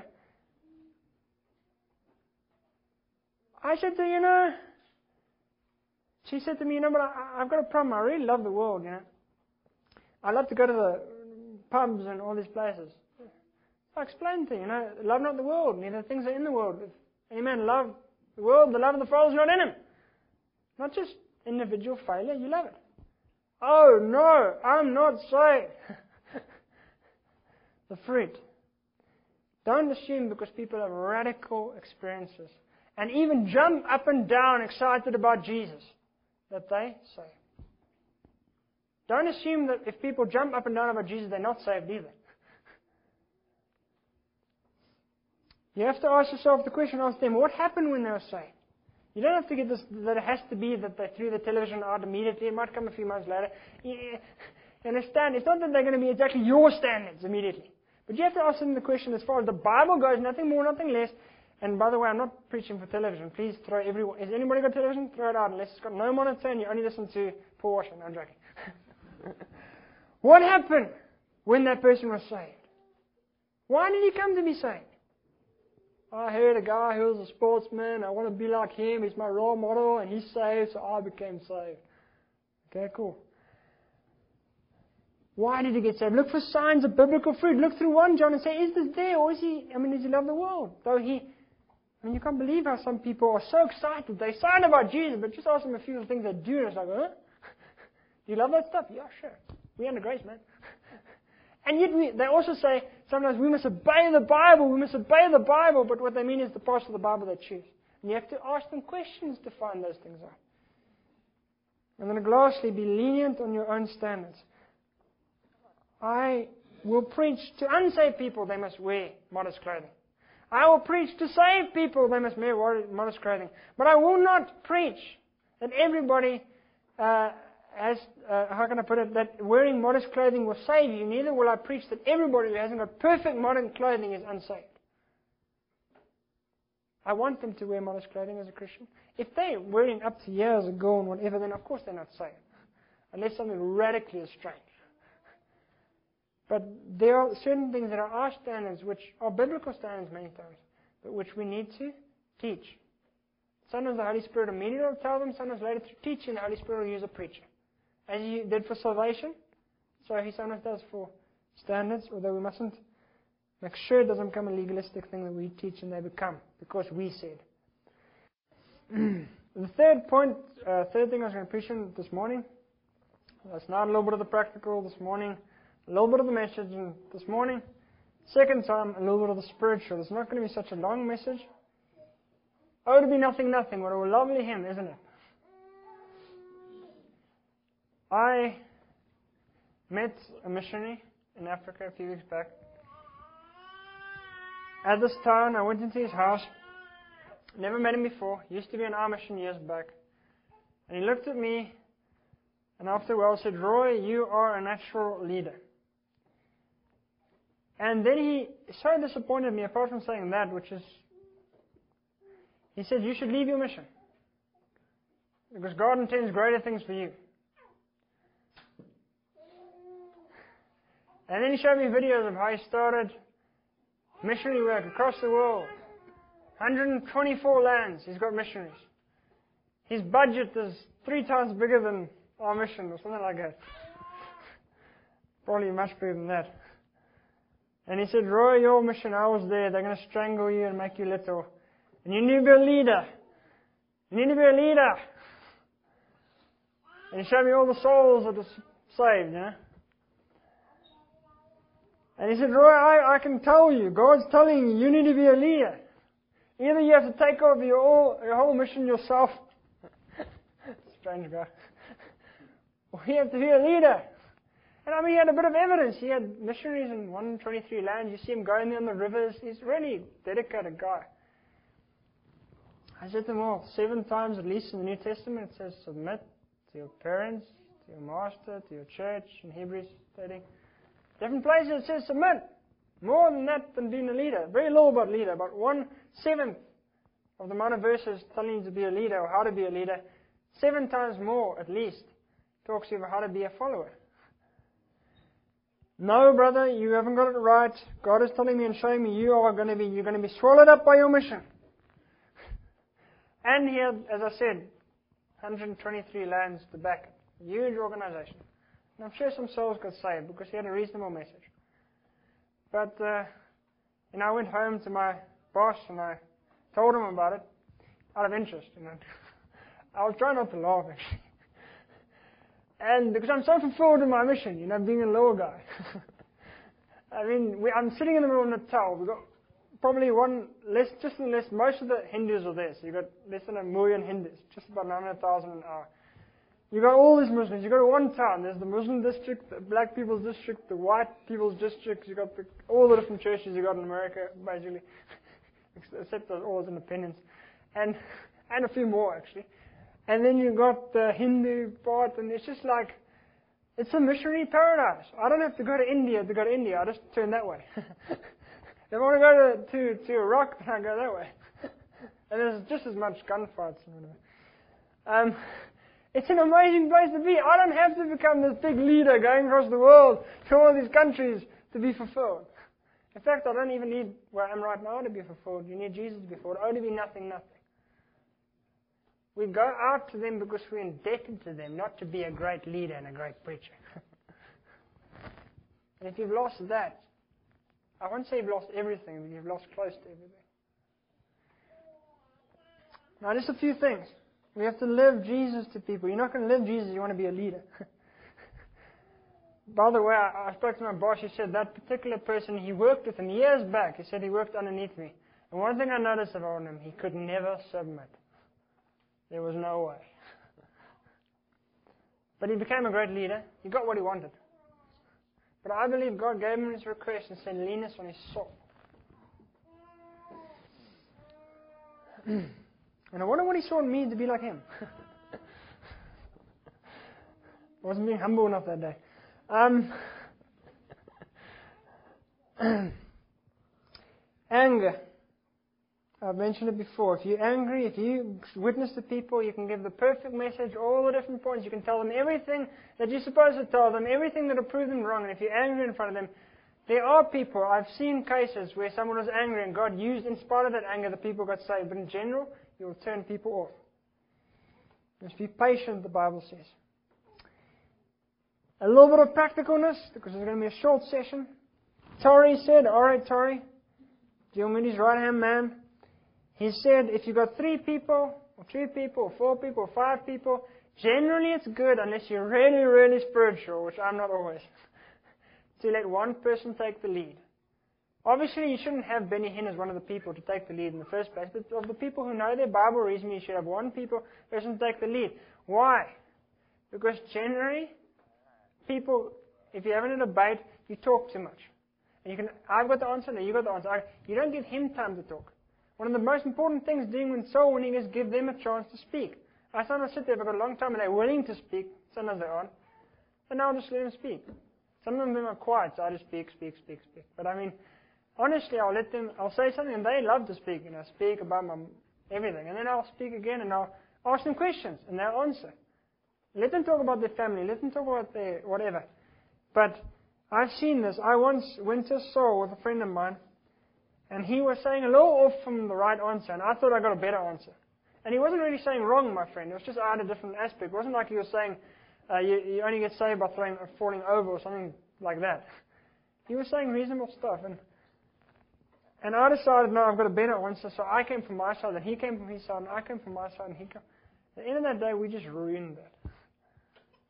I said to her, she said to me, but I've got a problem. I really love the world, I love to go to the pubs and all these places. I explained to her, love not the world, neither the things that are in the world. If any man love the world, the love of the Father is not in him. Not just individual failure, you love it. Oh no, I'm not saved. The fruit. Don't assume because people have radical experiences and even jump up and down excited about Jesus that they saved. Don't assume that if people jump up and down about Jesus, they're not saved either. You have to ask yourself the question, ask them, what happened when they were saved? You don't have to get this, that it has to be that they threw the television out immediately. It might come a few months later. You understand? It's not that they're going to be exactly your standards immediately. But you have to ask them the question as far as the Bible goes, nothing more, nothing less. And by the way, I'm not preaching for television. Please throw everyone. Has anybody got television? Throw it out unless it's got no monitor and you only listen to Paul Washer. No, I'm joking. What happened when that person was saved? Why did he come to be saved? I heard a guy who was a sportsman. I want to be like him. He's my role model and he's saved, so I became saved. Okay, cool. Why did he get saved? Look for signs of biblical fruit. Look through 1 John and say, is this there or is he, does he love the world? You can't believe how some people are so excited. They sign about Jesus, but just ask them a few of the things they do and it's like, huh? Do you love that stuff? Yeah, sure. We're under grace, man. And yet they also say, sometimes we must obey the Bible, but what they mean is the parts of the Bible they choose. And you have to ask them questions to find those things out. And then lastly, be lenient on your own standards. I will preach to unsaved people they must wear modest clothing. I will preach to saved people they must wear modest clothing. But I will not preach that everybody how can I put it, that wearing modest clothing will save you. Neither will I preach that everybody who hasn't got perfect modern clothing is unsaved. I want them to wear modest clothing as a Christian. If they're wearing up to years ago and whatever, then of course they're not saved. Unless something radically is strange. But there are certain things that are our standards, which are biblical standards many times, but which we need to teach. Sometimes the Holy Spirit immediately will tell them, sometimes later through teaching, the Holy Spirit will use a preacher. As He did for salvation, so He sometimes does for standards, although we mustn't make sure it doesn't become a legalistic thing that we teach and they become, because we said. The third point, third thing I was going to preach on this morning, that's not a little bit of the practical this morning, a little bit of the message this morning, second time, a little bit of the spiritual. It's not going to be such a long message. Oh, to be nothing, nothing. What a lovely hymn, isn't it? I met a missionary in Africa a few weeks back. At this town, I went into his house. Never met him before. He used to be in our mission years back. And he looked at me, and after a while said, Roy, you are a natural leader. And then he so disappointed me, apart from saying that, which is, he said, you should leave your mission. Because God intends greater things for you. And then he showed me videos of how he started missionary work across the world. 124 lands, he's got missionaries. His budget is 3 times bigger than our mission, or something like that. Probably much bigger than that. And he said, Roy, your mission, I was there. They're going to strangle you and make you little. And you need to be a leader. You need to be a leader. And he showed me all the souls that were saved, And he said, Roy, I can tell you, God's telling you, you need to be a leader. Either you have to take over your whole mission yourself. Strange guy. Or you have to be a leader. And I mean, he had a bit of evidence. He had missionaries in 123 lands. You see him going there on the rivers. He's really a dedicated guy. I said to him, well, 7 times at least in the New Testament it says submit to your parents, to your master, to your church, in Hebrews 13. Different places it says submit. More than that than being a leader. Very little about leader. About 1/7 of the amount of verses telling you to be a leader or how to be a leader. 7 times more at least talks to you about how to be a follower. No, brother, you haven't got it right. God is telling me and showing me you're going to be swallowed up by your mission. And he had, as I said, 123 lands to back it. Huge organization. And I'm sure some souls got saved because he had a reasonable message. But, I went home to my boss and I told him about it out of interest. I was trying not to laugh, actually. And because I'm so fulfilled in my mission, being a lower guy. I mean, I'm sitting in the middle of Natal. We've got probably most of the Hindus are there. So you've got less than 1 million Hindus, just about 900,000 an hour. You've got all these Muslims. You've got one town. There's the Muslim district, the black people's district, the white people's district. You've got all the different churches you've got in America, basically, except all those independents. And a few more, actually. And then you've got the Hindu part, and it's just like, it's a missionary paradise. I don't have to go to India to go to India. I just turn that way. If I want to go to Iraq, then I go that way. And there's just as much gunfights and whatever. It's an amazing place to be. I don't have to become this big leader going across the world to all these countries to be fulfilled. In fact, I don't even need where I am right now to be fulfilled. You need Jesus to be fulfilled. Oh, to be nothing. We go out to them because we're indebted to them, not to be a great leader and a great preacher. And if you've lost that, I won't say you've lost everything, but you've lost close to everything. Now, just a few things. We have to live Jesus to people. You're not going to live Jesus, you want to be a leader. By the way, I spoke to my boss. He said that particular person he worked with him years back, he said he worked underneath me. And one thing I noticed about him, he could never submit. There was no way. But he became a great leader. He got what he wanted. But I believe God gave him his request and said, lean this on his soul. And I wonder what he saw in me to be like him. I wasn't being humble enough that day. Anger. I've mentioned it before. If you're angry, if you witness to people, you can give the perfect message, all the different points. You can tell them everything that you're supposed to tell them, everything that will prove them wrong. And if you're angry in front of them, there are people, I've seen cases where someone was angry and God used, in spite of that anger, the people got saved. But in general, you will turn people off. Just be patient, the Bible says. A little bit of practicalness, because it's going to be a short session. Tori said, all right, Tori, Diomedes' right-hand man, he said, if you've got 3 people, or 2 people, or 4 people, or 5 people, generally it's good unless you're really, really spiritual, which I'm not always, to let one person take the lead. Obviously, you shouldn't have Benny Hinn as one of the people to take the lead in the first place, but of the people who know their Bible reason, you should have one person take the lead. Why? Because generally, people, if you're having a debate, you talk too much. And I've got the answer, no, you've got the answer. You don't give him time to talk. One of the most important things doing when soul winning is give them a chance to speak. I sometimes sit there for a long time and they're willing to speak. Sometimes they aren't. And I'll just let them speak. Some of them are quiet, so I just speak. But I mean, honestly, I'll say something and they love to speak. Speak about everything. And then I'll speak again and I'll ask them questions and they'll answer. Let them talk about their family. Let them talk about their whatever. But I've seen this. I once went to Seoul with a friend of mine, and he was saying a little off from the right answer, and I thought I got a better answer. And he wasn't really saying wrong, my friend. It was just I had a different aspect. It wasn't like he was saying you only get saved by falling over or something like that. He was saying reasonable stuff. And I decided, no, I've got a better answer. So I came from my side, and he came from his side, and I came from my side, and he came. At the end of that day, we just ruined it.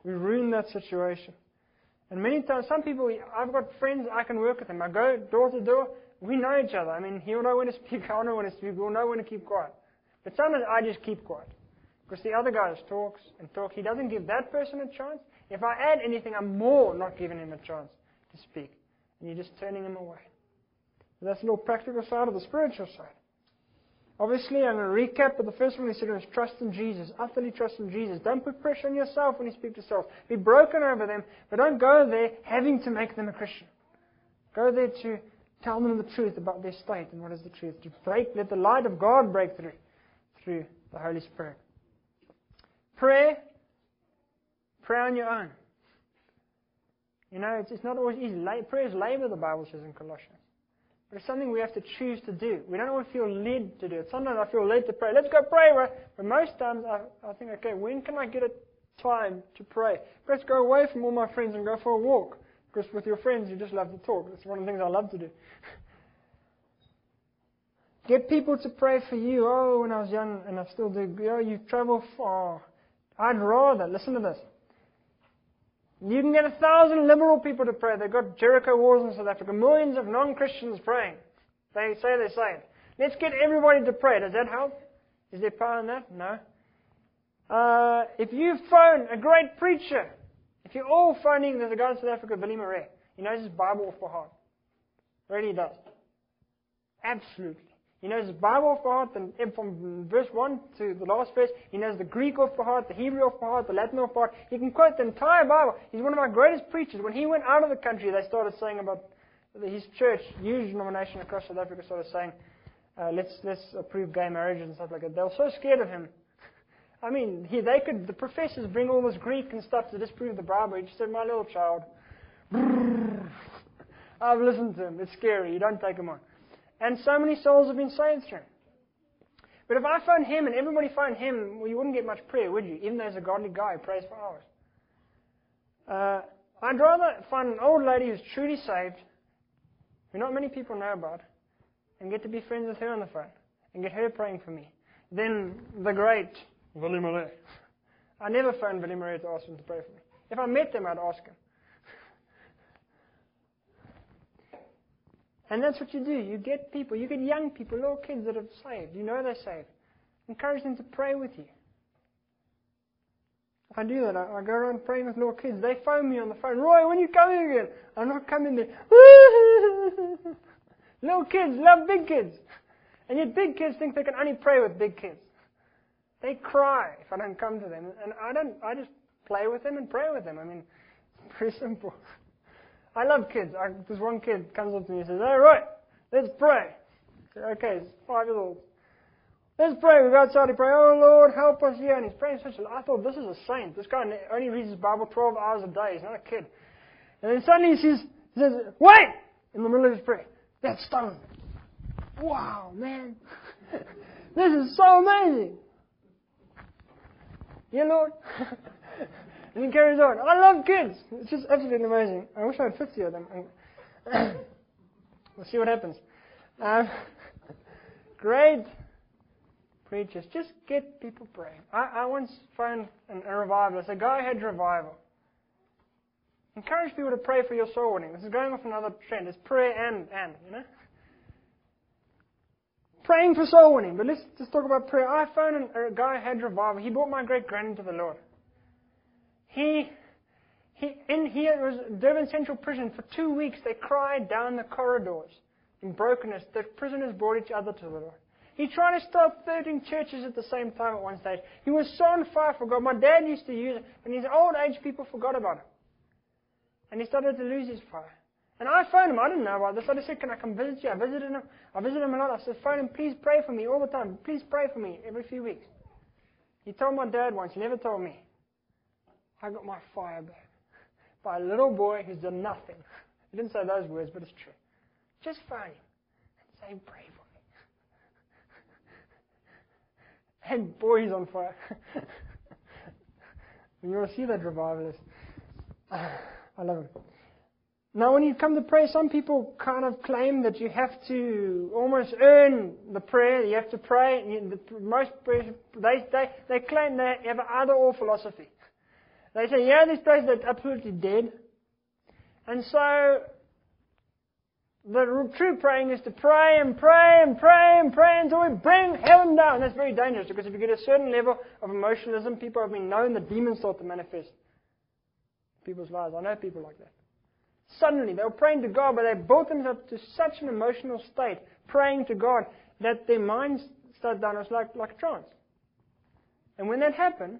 We ruin that situation. And many times, some people, I've got friends, I can work with them. I go door to door, we know each other. I mean, he'll know when to speak, I'll know when to speak, we'll know when to keep quiet. But sometimes I just keep quiet. Because the other guy just talks and talks. He doesn't give that person a chance. If I add anything, I'm more not giving him a chance to speak. And you're just turning him away. So that's a little practical side of the spiritual side. Obviously, I'm going to recap, but the first one he said was trust in Jesus. Utterly trust in Jesus. Don't put pressure on yourself when you speak to souls. Be broken over them, but don't go there having to make them a Christian. Go there to tell them the truth about their state and what is the truth. To let the light of God break through the Holy Spirit. Pray on your own. You know, it's not always easy. Prayer is labor, the Bible says in Colossians. But it's something we have to choose to do. We don't always feel led to do it. Sometimes I feel led to pray. Let's go pray, right? But most times I think, okay, when can I get a time to pray? Let's go away from all my friends and go for a walk. Because with your friends, you just love to talk. That's one of the things I love to do. Get people to pray for you. Oh, when I was young, and I still do, you travel far. I'd rather, listen to this. You can get 1,000 liberal people to pray. They've got Jericho wars in South Africa. Millions of non-Christians praying. They say they're saved. Let's get everybody to pray. Does that help? Is there power in that? No. If you phone a great preacher, if you're all phoning, there's a guy in South Africa, Billy Murray. He knows his Bible off by heart. Really does. Absolutely. He knows his Bible off by heart, and from verse 1 to the last verse, he knows the Greek off by heart, the Hebrew off by heart, the Latin off by heart. He can quote the entire Bible. He's one of our greatest preachers. When he went out of the country, they started saying about his church, huge denomination across South Africa, started saying, let's approve gay marriage and stuff like that. They were so scared of him. I mean, the professors bring all this Greek and stuff to disprove the Bible. He just said, my little child, I've listened to him. It's scary. You don't take him on. And so many souls have been saved through him. But if I phone him and everybody phoned him, well, you wouldn't get much prayer, would you? Even though he's a godly guy who prays for hours. I'd rather find an old lady who's truly saved, who not many people know about, and get to be friends with her on the phone, and get her praying for me, than the great Willie Murray. I never phoned Willie Murray to ask him to pray for me. If I met him, I'd ask him. And that's what you do. You get people, you get young people, little kids that are saved. You know they're saved. Encourage them to pray with you. I do that. I go around praying with little kids. They phone me on the phone. Roy, when are you coming again? I'm not coming there. Little kids love big kids. And yet big kids think they can only pray with big kids. They cry if I don't come to them. And I just play with them and pray with them. I mean, it's pretty simple. I love kids. This one kid comes up to me and says, "Hey, Roy, let's pray." I say, okay, he's 5 years old. Let's pray. We go outside to pray. Oh, Lord, help us here. And he's praying I thought, this is a saint. This guy only reads his Bible 12 hours a day. He's not a kid. And then suddenly he says, wait! In the middle of his prayer. That stone. Wow, man. This is so amazing. Yeah, Lord. And he carries on. I love kids. It's just absolutely amazing. I wish I had 50 of them. We'll see what happens. Great preachers. Just get people praying. I once phoned a revival. I said, go ahead, revival. Encourage people to pray for your soul winning. This is going off another trend. It's prayer and, you know. Praying for soul winning. But let's just talk about prayer. I phoned a guy who had revival. He brought my great-granny to the Lord. He was Durban Central Prison. For 2 weeks, they cried down the corridors in brokenness. The prisoners brought each other to the Lord. He tried to start 13 churches at the same time at one stage. He was so on fire for God. My dad used to use it, and his old age people forgot about him. And he started to lose his fire. And I phoned him. I didn't know about this. I just said, can I come visit you? I visited him a lot. I said, phone him, please pray for me all the time. Please pray for me every few weeks. He told my dad once. He never told me. I got my fire back by a little boy who's done nothing. He didn't say those words, but it's true. Just phone him and say, pray for me. And boy, he's on fire. And you will see that revivalist. I love it. Now, when you come to pray, some people kind of claim that you have to almost earn the prayer. You have to pray. Most prayers, they claim they have an either-or philosophy. They say, yeah, these places are absolutely dead. And so, the true praying is to pray and pray and pray and pray until we bring heaven down. That's very dangerous, because if you get a certain level of emotionalism, people have been known that demons start to manifest in people's lives. I know people like that. Suddenly, they were praying to God, but they built themselves to such an emotional state, praying to God, that their minds started down. It was like a trance. And when that happened,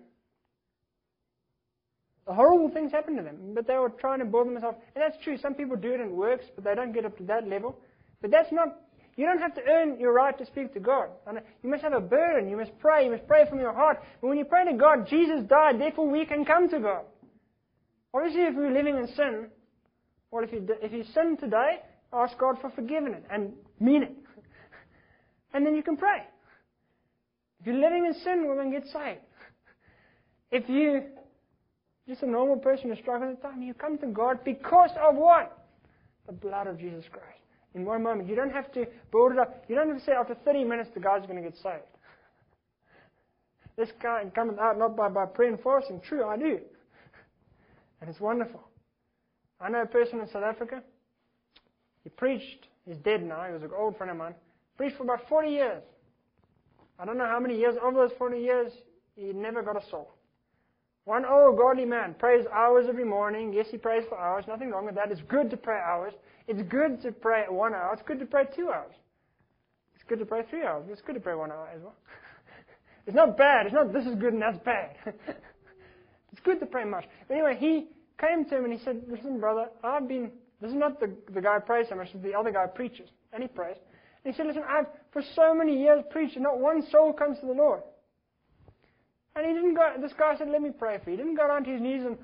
the horrible things happened to them. But they were trying to build themselves. And that's true. Some people do it and it works, but they don't get up to that level. But that's not, you don't have to earn your right to speak to God. You must have a burden. You must pray. You must pray from your heart. But when you pray to God, Jesus died, therefore we can come to God. Obviously, if we're living in sin, or if you sin today, ask God for forgiveness and mean it. And then you can pray. If you're living in sin, well, then get saved. If you just a normal person who struggles with time, you come to God because of what? The blood of Jesus Christ. In one moment. You don't have to build it up. You don't have to say after 30 minutes the guy's going to get saved. This guy comes out not by prayer and fasting. True, I do. And it's wonderful. I know a person in South Africa. He preached. He's dead now. He was an old friend of mine. Preached for about 40 years. I don't know how many years. Of those 40 years, he never got a soul. One old godly man prays hours every morning. Yes, he prays for hours. Nothing wrong with that. It's good to pray hours. It's good to pray 1 hour. It's good to pray 2 hours. It's good to pray 3 hours. It's good to pray 1 hour as well. It's not bad. It's not this is good and that's bad. It's good to pray much. But anyway, he came to him and he said, listen, brother, this is not the guy who prays so much, it's the other guy who preaches. And he prays. And he said, listen, I've for so many years preached and not one soul comes to the Lord. And he didn't go, this guy said, let me pray for you. He didn't go down to his knees and,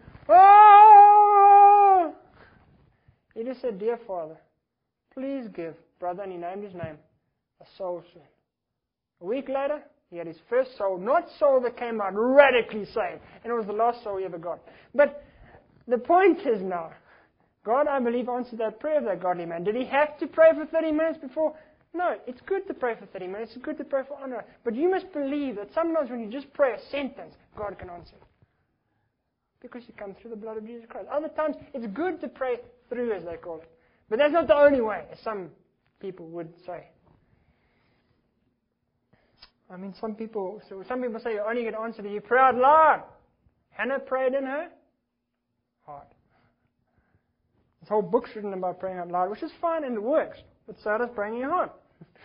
oh! He just said, dear Father, please give brother, and he named his name, a soul soon. A week later, he had his first soul, not soul that came out radically saved. And it was the last soul he ever got. But the point is now, God, I believe, answered that prayer of that godly man. Did he have to pray for 30 minutes before? No, it's good to pray for 30 minutes. It's good to pray for honor. But you must believe that sometimes when you just pray a sentence, God can answer it. Because you come through the blood of Jesus Christ. Other times, it's good to pray through, as they call it. But that's not the only way, as some people would say. I mean, some people say you only get answered if you pray out loud. Hannah prayed in her heart. This whole book's written about praying out loud, which is fine and it works. But so does praying in your heart.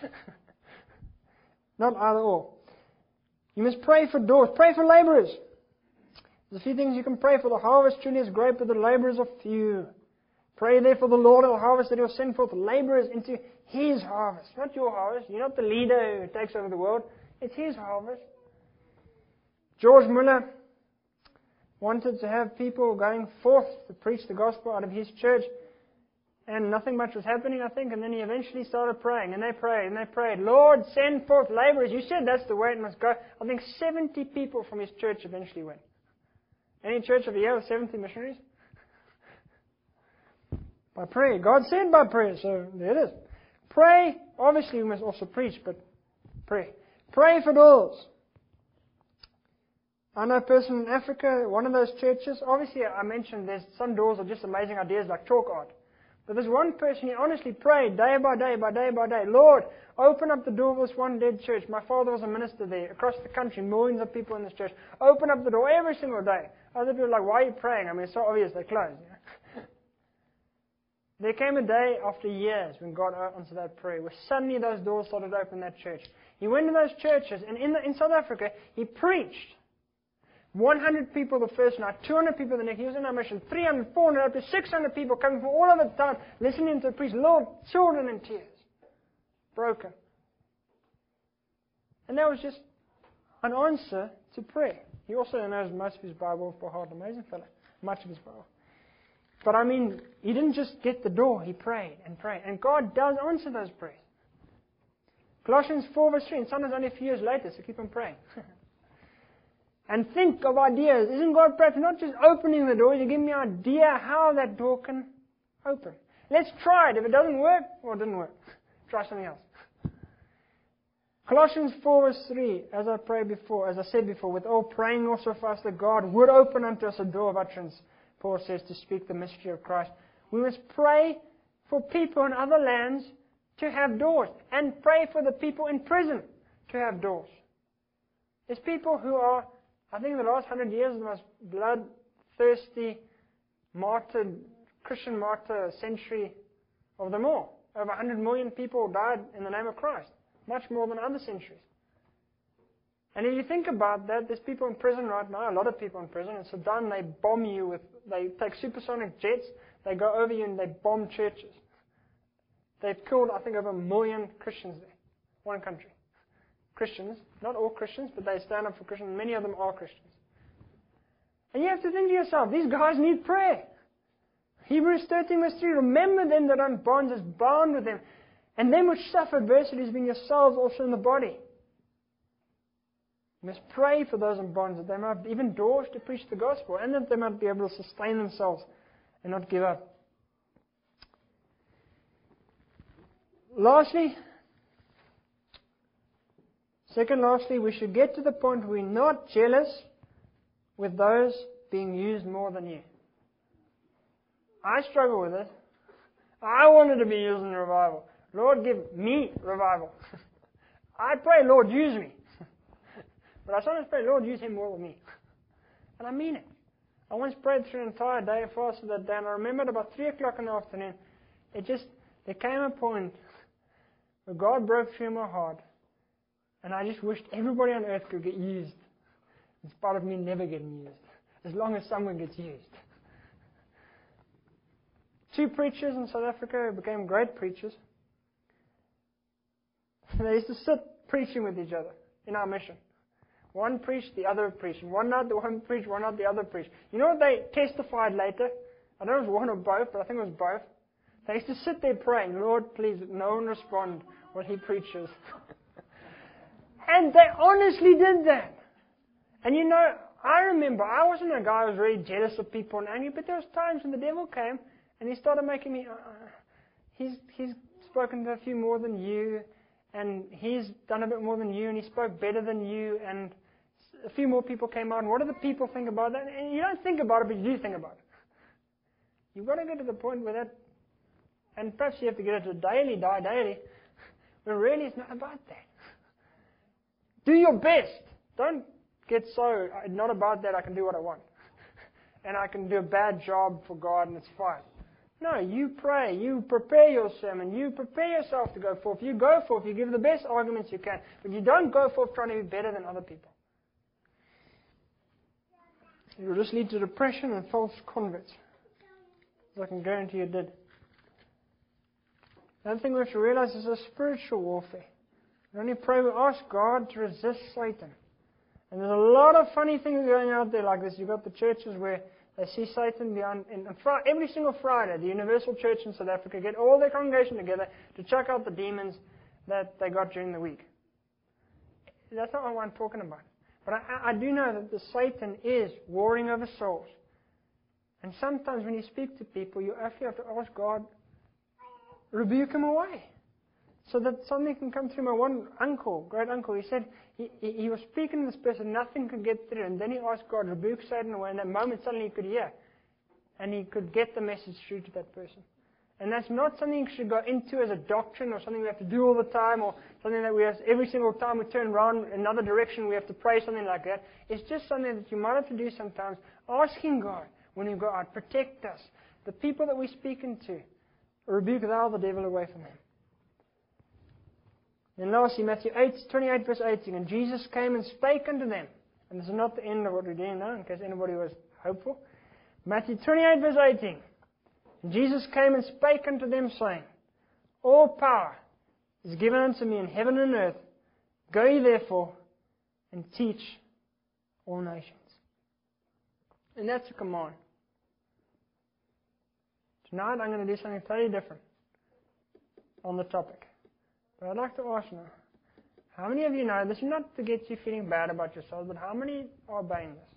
Not either or. You must pray for doors. Pray for laborers. There's a few things you can pray for. The harvest truly is great, but the laborers are few. Pray therefore the Lord of the harvest that He will send forth laborers into His harvest. Not your harvest. You're not the leader who takes over the world. It's His harvest. George Muller wanted to have people going forth to preach the gospel out of his church. And nothing much was happening, I think. And then he eventually started praying. And they prayed. And they prayed. Lord, send forth laborers. You said that's the way it must go. I think 70 people from his church eventually went. Any church of the year with 70 missionaries? By prayer. God said by prayer. So there it is. Pray. Obviously we must also preach, but pray. Pray for doors. I know a person in Africa, one of those churches. Obviously I mentioned there's some doors are just amazing ideas like chalk art. But there's one person, he honestly prayed day by day, Lord, open up the door of this one dead church. My father was a minister there, across the country, millions of people in this church. Open up the door every single day. Other people are like, why are you praying? I mean, it's so obvious, they're closed. You know? There came a day after years when God answered that prayer, where suddenly those doors started to open in that church. He went to those churches, and in South Africa, he preached. 100 people the first night, 200 people the next. He was in our mission, 300, 400, up to 600 people coming from all over the town, listening to the priest. Lord, children in tears, broken. And that was just an answer to prayer. He also knows most of his Bible by heart. Amazing fellow. Much of his Bible. But I mean, he didn't just get the door. He prayed and prayed. And God does answer those prayers. Colossians 4 verse 3. And sometimes only a few years later, so keep on praying. And think of ideas. Isn't God perhaps not just opening the door, He's giving me an idea how that door can open. Let's try it. If it doesn't work, well, it didn't work. Try something else. Colossians 4 verse 3, as I said before, with all praying also for us that God would open unto us a door of utterance, Paul says, to speak the mystery of Christ. We must pray for people in other lands to have doors, and pray for the people in prison to have doors. There's people who are, I think in the last 100 years, the most bloodthirsty Christian martyr century of them all. Over 100 million people died in the name of Christ. Much more than other centuries. And if you think about that, there's people in prison right now, a lot of people in prison. In Sudan, they bomb you they take supersonic jets, they go over you and they bomb churches. They've killed, I think, over 1 million Christians there. One country. Christians, not all Christians, but they stand up for Christians. Many of them are Christians. And you have to think to yourself, these guys need prayer. Hebrews 13 verse 3, remember them that are in bonds as bound with them, and them which suffer adversities, being yourselves also in the body. You must pray for those in bonds, that they might have even doors to preach the gospel, and that they might be able to sustain themselves and not give up. Lastly, we should get to the point where we're not jealous with those being used more than you. I struggle with it. I wanted to be used in the revival. Lord, give me revival. I pray, Lord, use me. But I sometimes pray, Lord, use him more than me. And I mean it. I once prayed through an entire day, fasted that day, and I remembered about 3 o'clock in the afternoon, there came a point where God broke through my heart, and I just wished everybody on earth could get used, in spite of me never getting used, as long as someone gets used. 2 preachers in South Africa who became great preachers. They used to sit preaching with each other in our mission. One preached, the other preached. One night the one preached, one night the other preached. You know what they testified later? I don't know if it was one or both, but I think it was both. They used to sit there praying, Lord, please, let no one respond what he preaches. And they honestly did that. And you know, I remember, I wasn't a guy who was really jealous of people and angry, but there was times when the devil came and he started making me, he's spoken to a few more than you, and he's done a bit more than you, and he spoke better than you, and a few more people came out, and what do the people think about that? And you don't think about it, but you do think about it. You've got to get to the point where that, and perhaps you have to get it to die daily, but really it's not about that. Do your best. Don't get so, not about that, I can do what I want. And I can do a bad job for God and it's fine. No, you pray, you prepare your sermon, you prepare yourself to go forth. You go forth, you give the best arguments you can, but you don't go forth trying to be better than other people. It will just lead to depression and false converts. As I can guarantee you did. Another thing we have to realize is a spiritual warfare. We only pray, we ask God to resist Satan. And there's a lot of funny things going out there like this. You've got the churches where they see Satan behind, every single Friday, the Universal Church in South Africa get all their congregation together to check out the demons that they got during the week. That's not what I'm talking about. But I do know that the Satan is warring over souls. And sometimes when you speak to people, you actually have to ask God, rebuke him away. So that something can come through. My one uncle, great uncle, he said he was speaking to this person, nothing could get through. And then he asked God, rebuke Satan away. And that moment suddenly he could hear. And he could get the message through to that person. And that's not something you should go into as a doctrine or something we have to do all the time or something that we have every single time we turn around another direction we have to pray, something like that. It's just something that you might have to do sometimes. Asking God when you go out, protect us. The people that we're speaking to, rebuke thou the devil away from them. And lastly, Matthew 28 verse 18, and Jesus came and spake unto them. And this is not the end of what we're doing now, in case anybody was hopeful. Matthew 28 verse 18. And Jesus came and spake unto them, saying, all power is given unto me in heaven and earth. Go ye therefore and teach all nations. And that's a command. Tonight I'm going to do something totally different on the topic. But I'd like to ask now, how many of you know, this is not to get you feeling bad about yourselves, but how many are obeying this?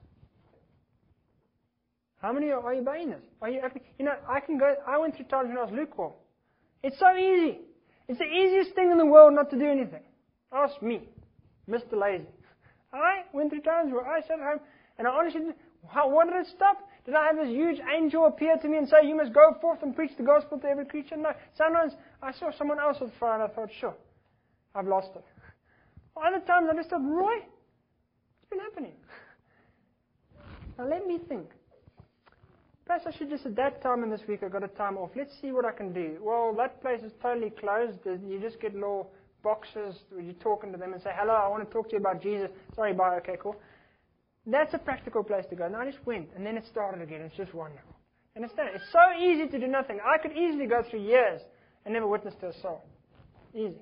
How many are you obeying this? Are you actually, I went through times when I was lukewarm. It's so easy. It's the easiest thing in the world not to do anything. Ask me, Mr. Lazy. I went through times where I sat home and I honestly didn't, what did it stop? Did I have this huge angel appear to me and say, you must go forth and preach the gospel to every creature? No. Sometimes I saw someone else with fire and I thought, sure, I've lost it. Other times I just thought, Roy, what's been happening? Now let me think. Perhaps I should just at that time in this week I got a time off. Let's see what I can do. Well, that place is totally closed. You just get little boxes where you're talking to them and say, hello, I want to talk to you about Jesus. Sorry, bye, okay, cool. That's a practical place to go. And I just went, and then it started again. It's just wonderful. Understand? It's so easy to do nothing. I could easily go through years and never witness to a soul. Easy.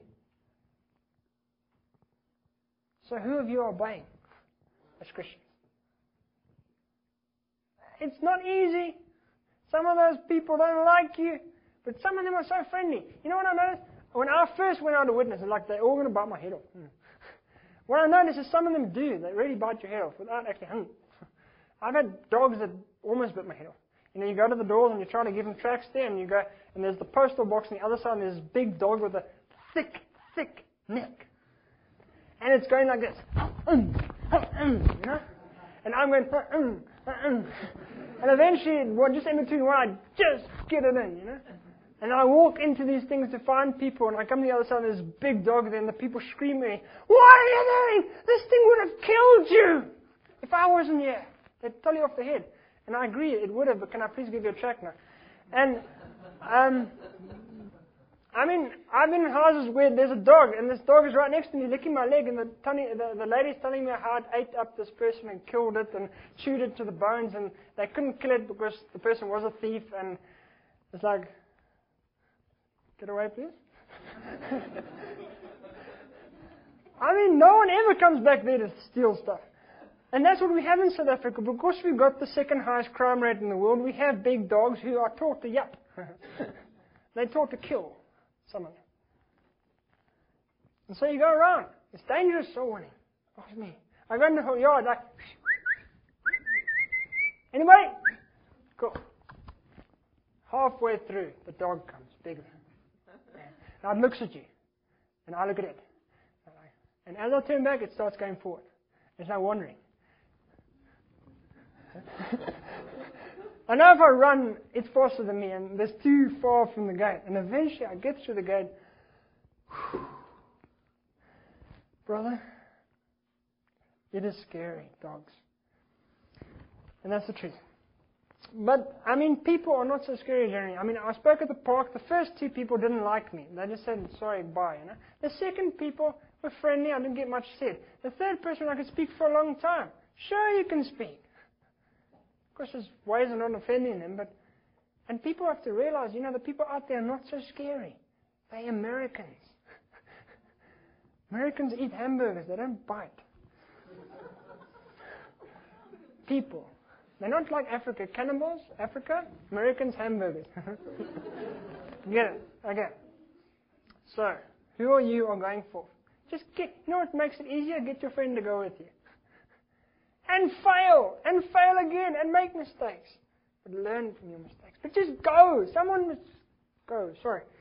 So who of you are obeying as Christians? It's not easy. Some of those people don't like you, but some of them are so friendly. You know what I noticed? When I first went out to witness, it's like they're all going to bite my head off. What I noticed is some of them do. They really bite your head off without actually. I've had dogs that almost bit my head off. You know, you go to the doors and you try to give them tracks there, and you go, and there's the postal box on the other side, and there's this big dog with a thick neck. And it's going like this. You know? And I'm going, and eventually, just in between, I just get it in, you know? And I walk into these things to find people, and I come to the other side, and there's this big dog there, and the people scream at me, what are you doing? This thing would have killed you if I wasn't here. They'd tell you off the head. And I agree, it would have, but can I please give you a track now? And, I mean, I've been in houses where there's a dog, and this dog is right next to me licking my leg, and the lady's telling me how it ate up this person and killed it and chewed it to the bones, and they couldn't kill it because the person was a thief, and it's like, get away, please. I mean, no one ever comes back there to steal stuff. And that's what we have in South Africa. Because we've got the second highest crime rate in the world, we have big dogs who are taught to yup. They're taught to kill someone. And so you go around. It's dangerous soul winning. Ask me. I go in the whole yard like, anybody? Cool. Halfway through, the dog comes, bigger. Now it looks at you, and I look at it. And as I turn back, it starts going forward. It's now wandering. I know if I run, it's faster than me, and there's too far from the gate. And eventually I get through the gate. Brother, it is scary, dogs. And that's the truth. But, I mean, people are not so scary generally. I mean, I spoke at the park. The first two people didn't like me. They just said, sorry, bye, you know. The second people were friendly. I didn't get much said. The third person, I could speak for a long time. Sure, you can speak. Of course, there's ways of not offending them, but... And people have to realize, you know, the people out there are not so scary. They're Americans. Americans eat hamburgers. They don't bite. People. They're not like Africa. Cannibals, Africa, Americans, hamburgers. Get it? Okay. So, who are you going for? Just you know what makes it easier? Get your friend to go with you. And fail again, and make mistakes. But learn from your mistakes. But just go. Someone must go. Sorry.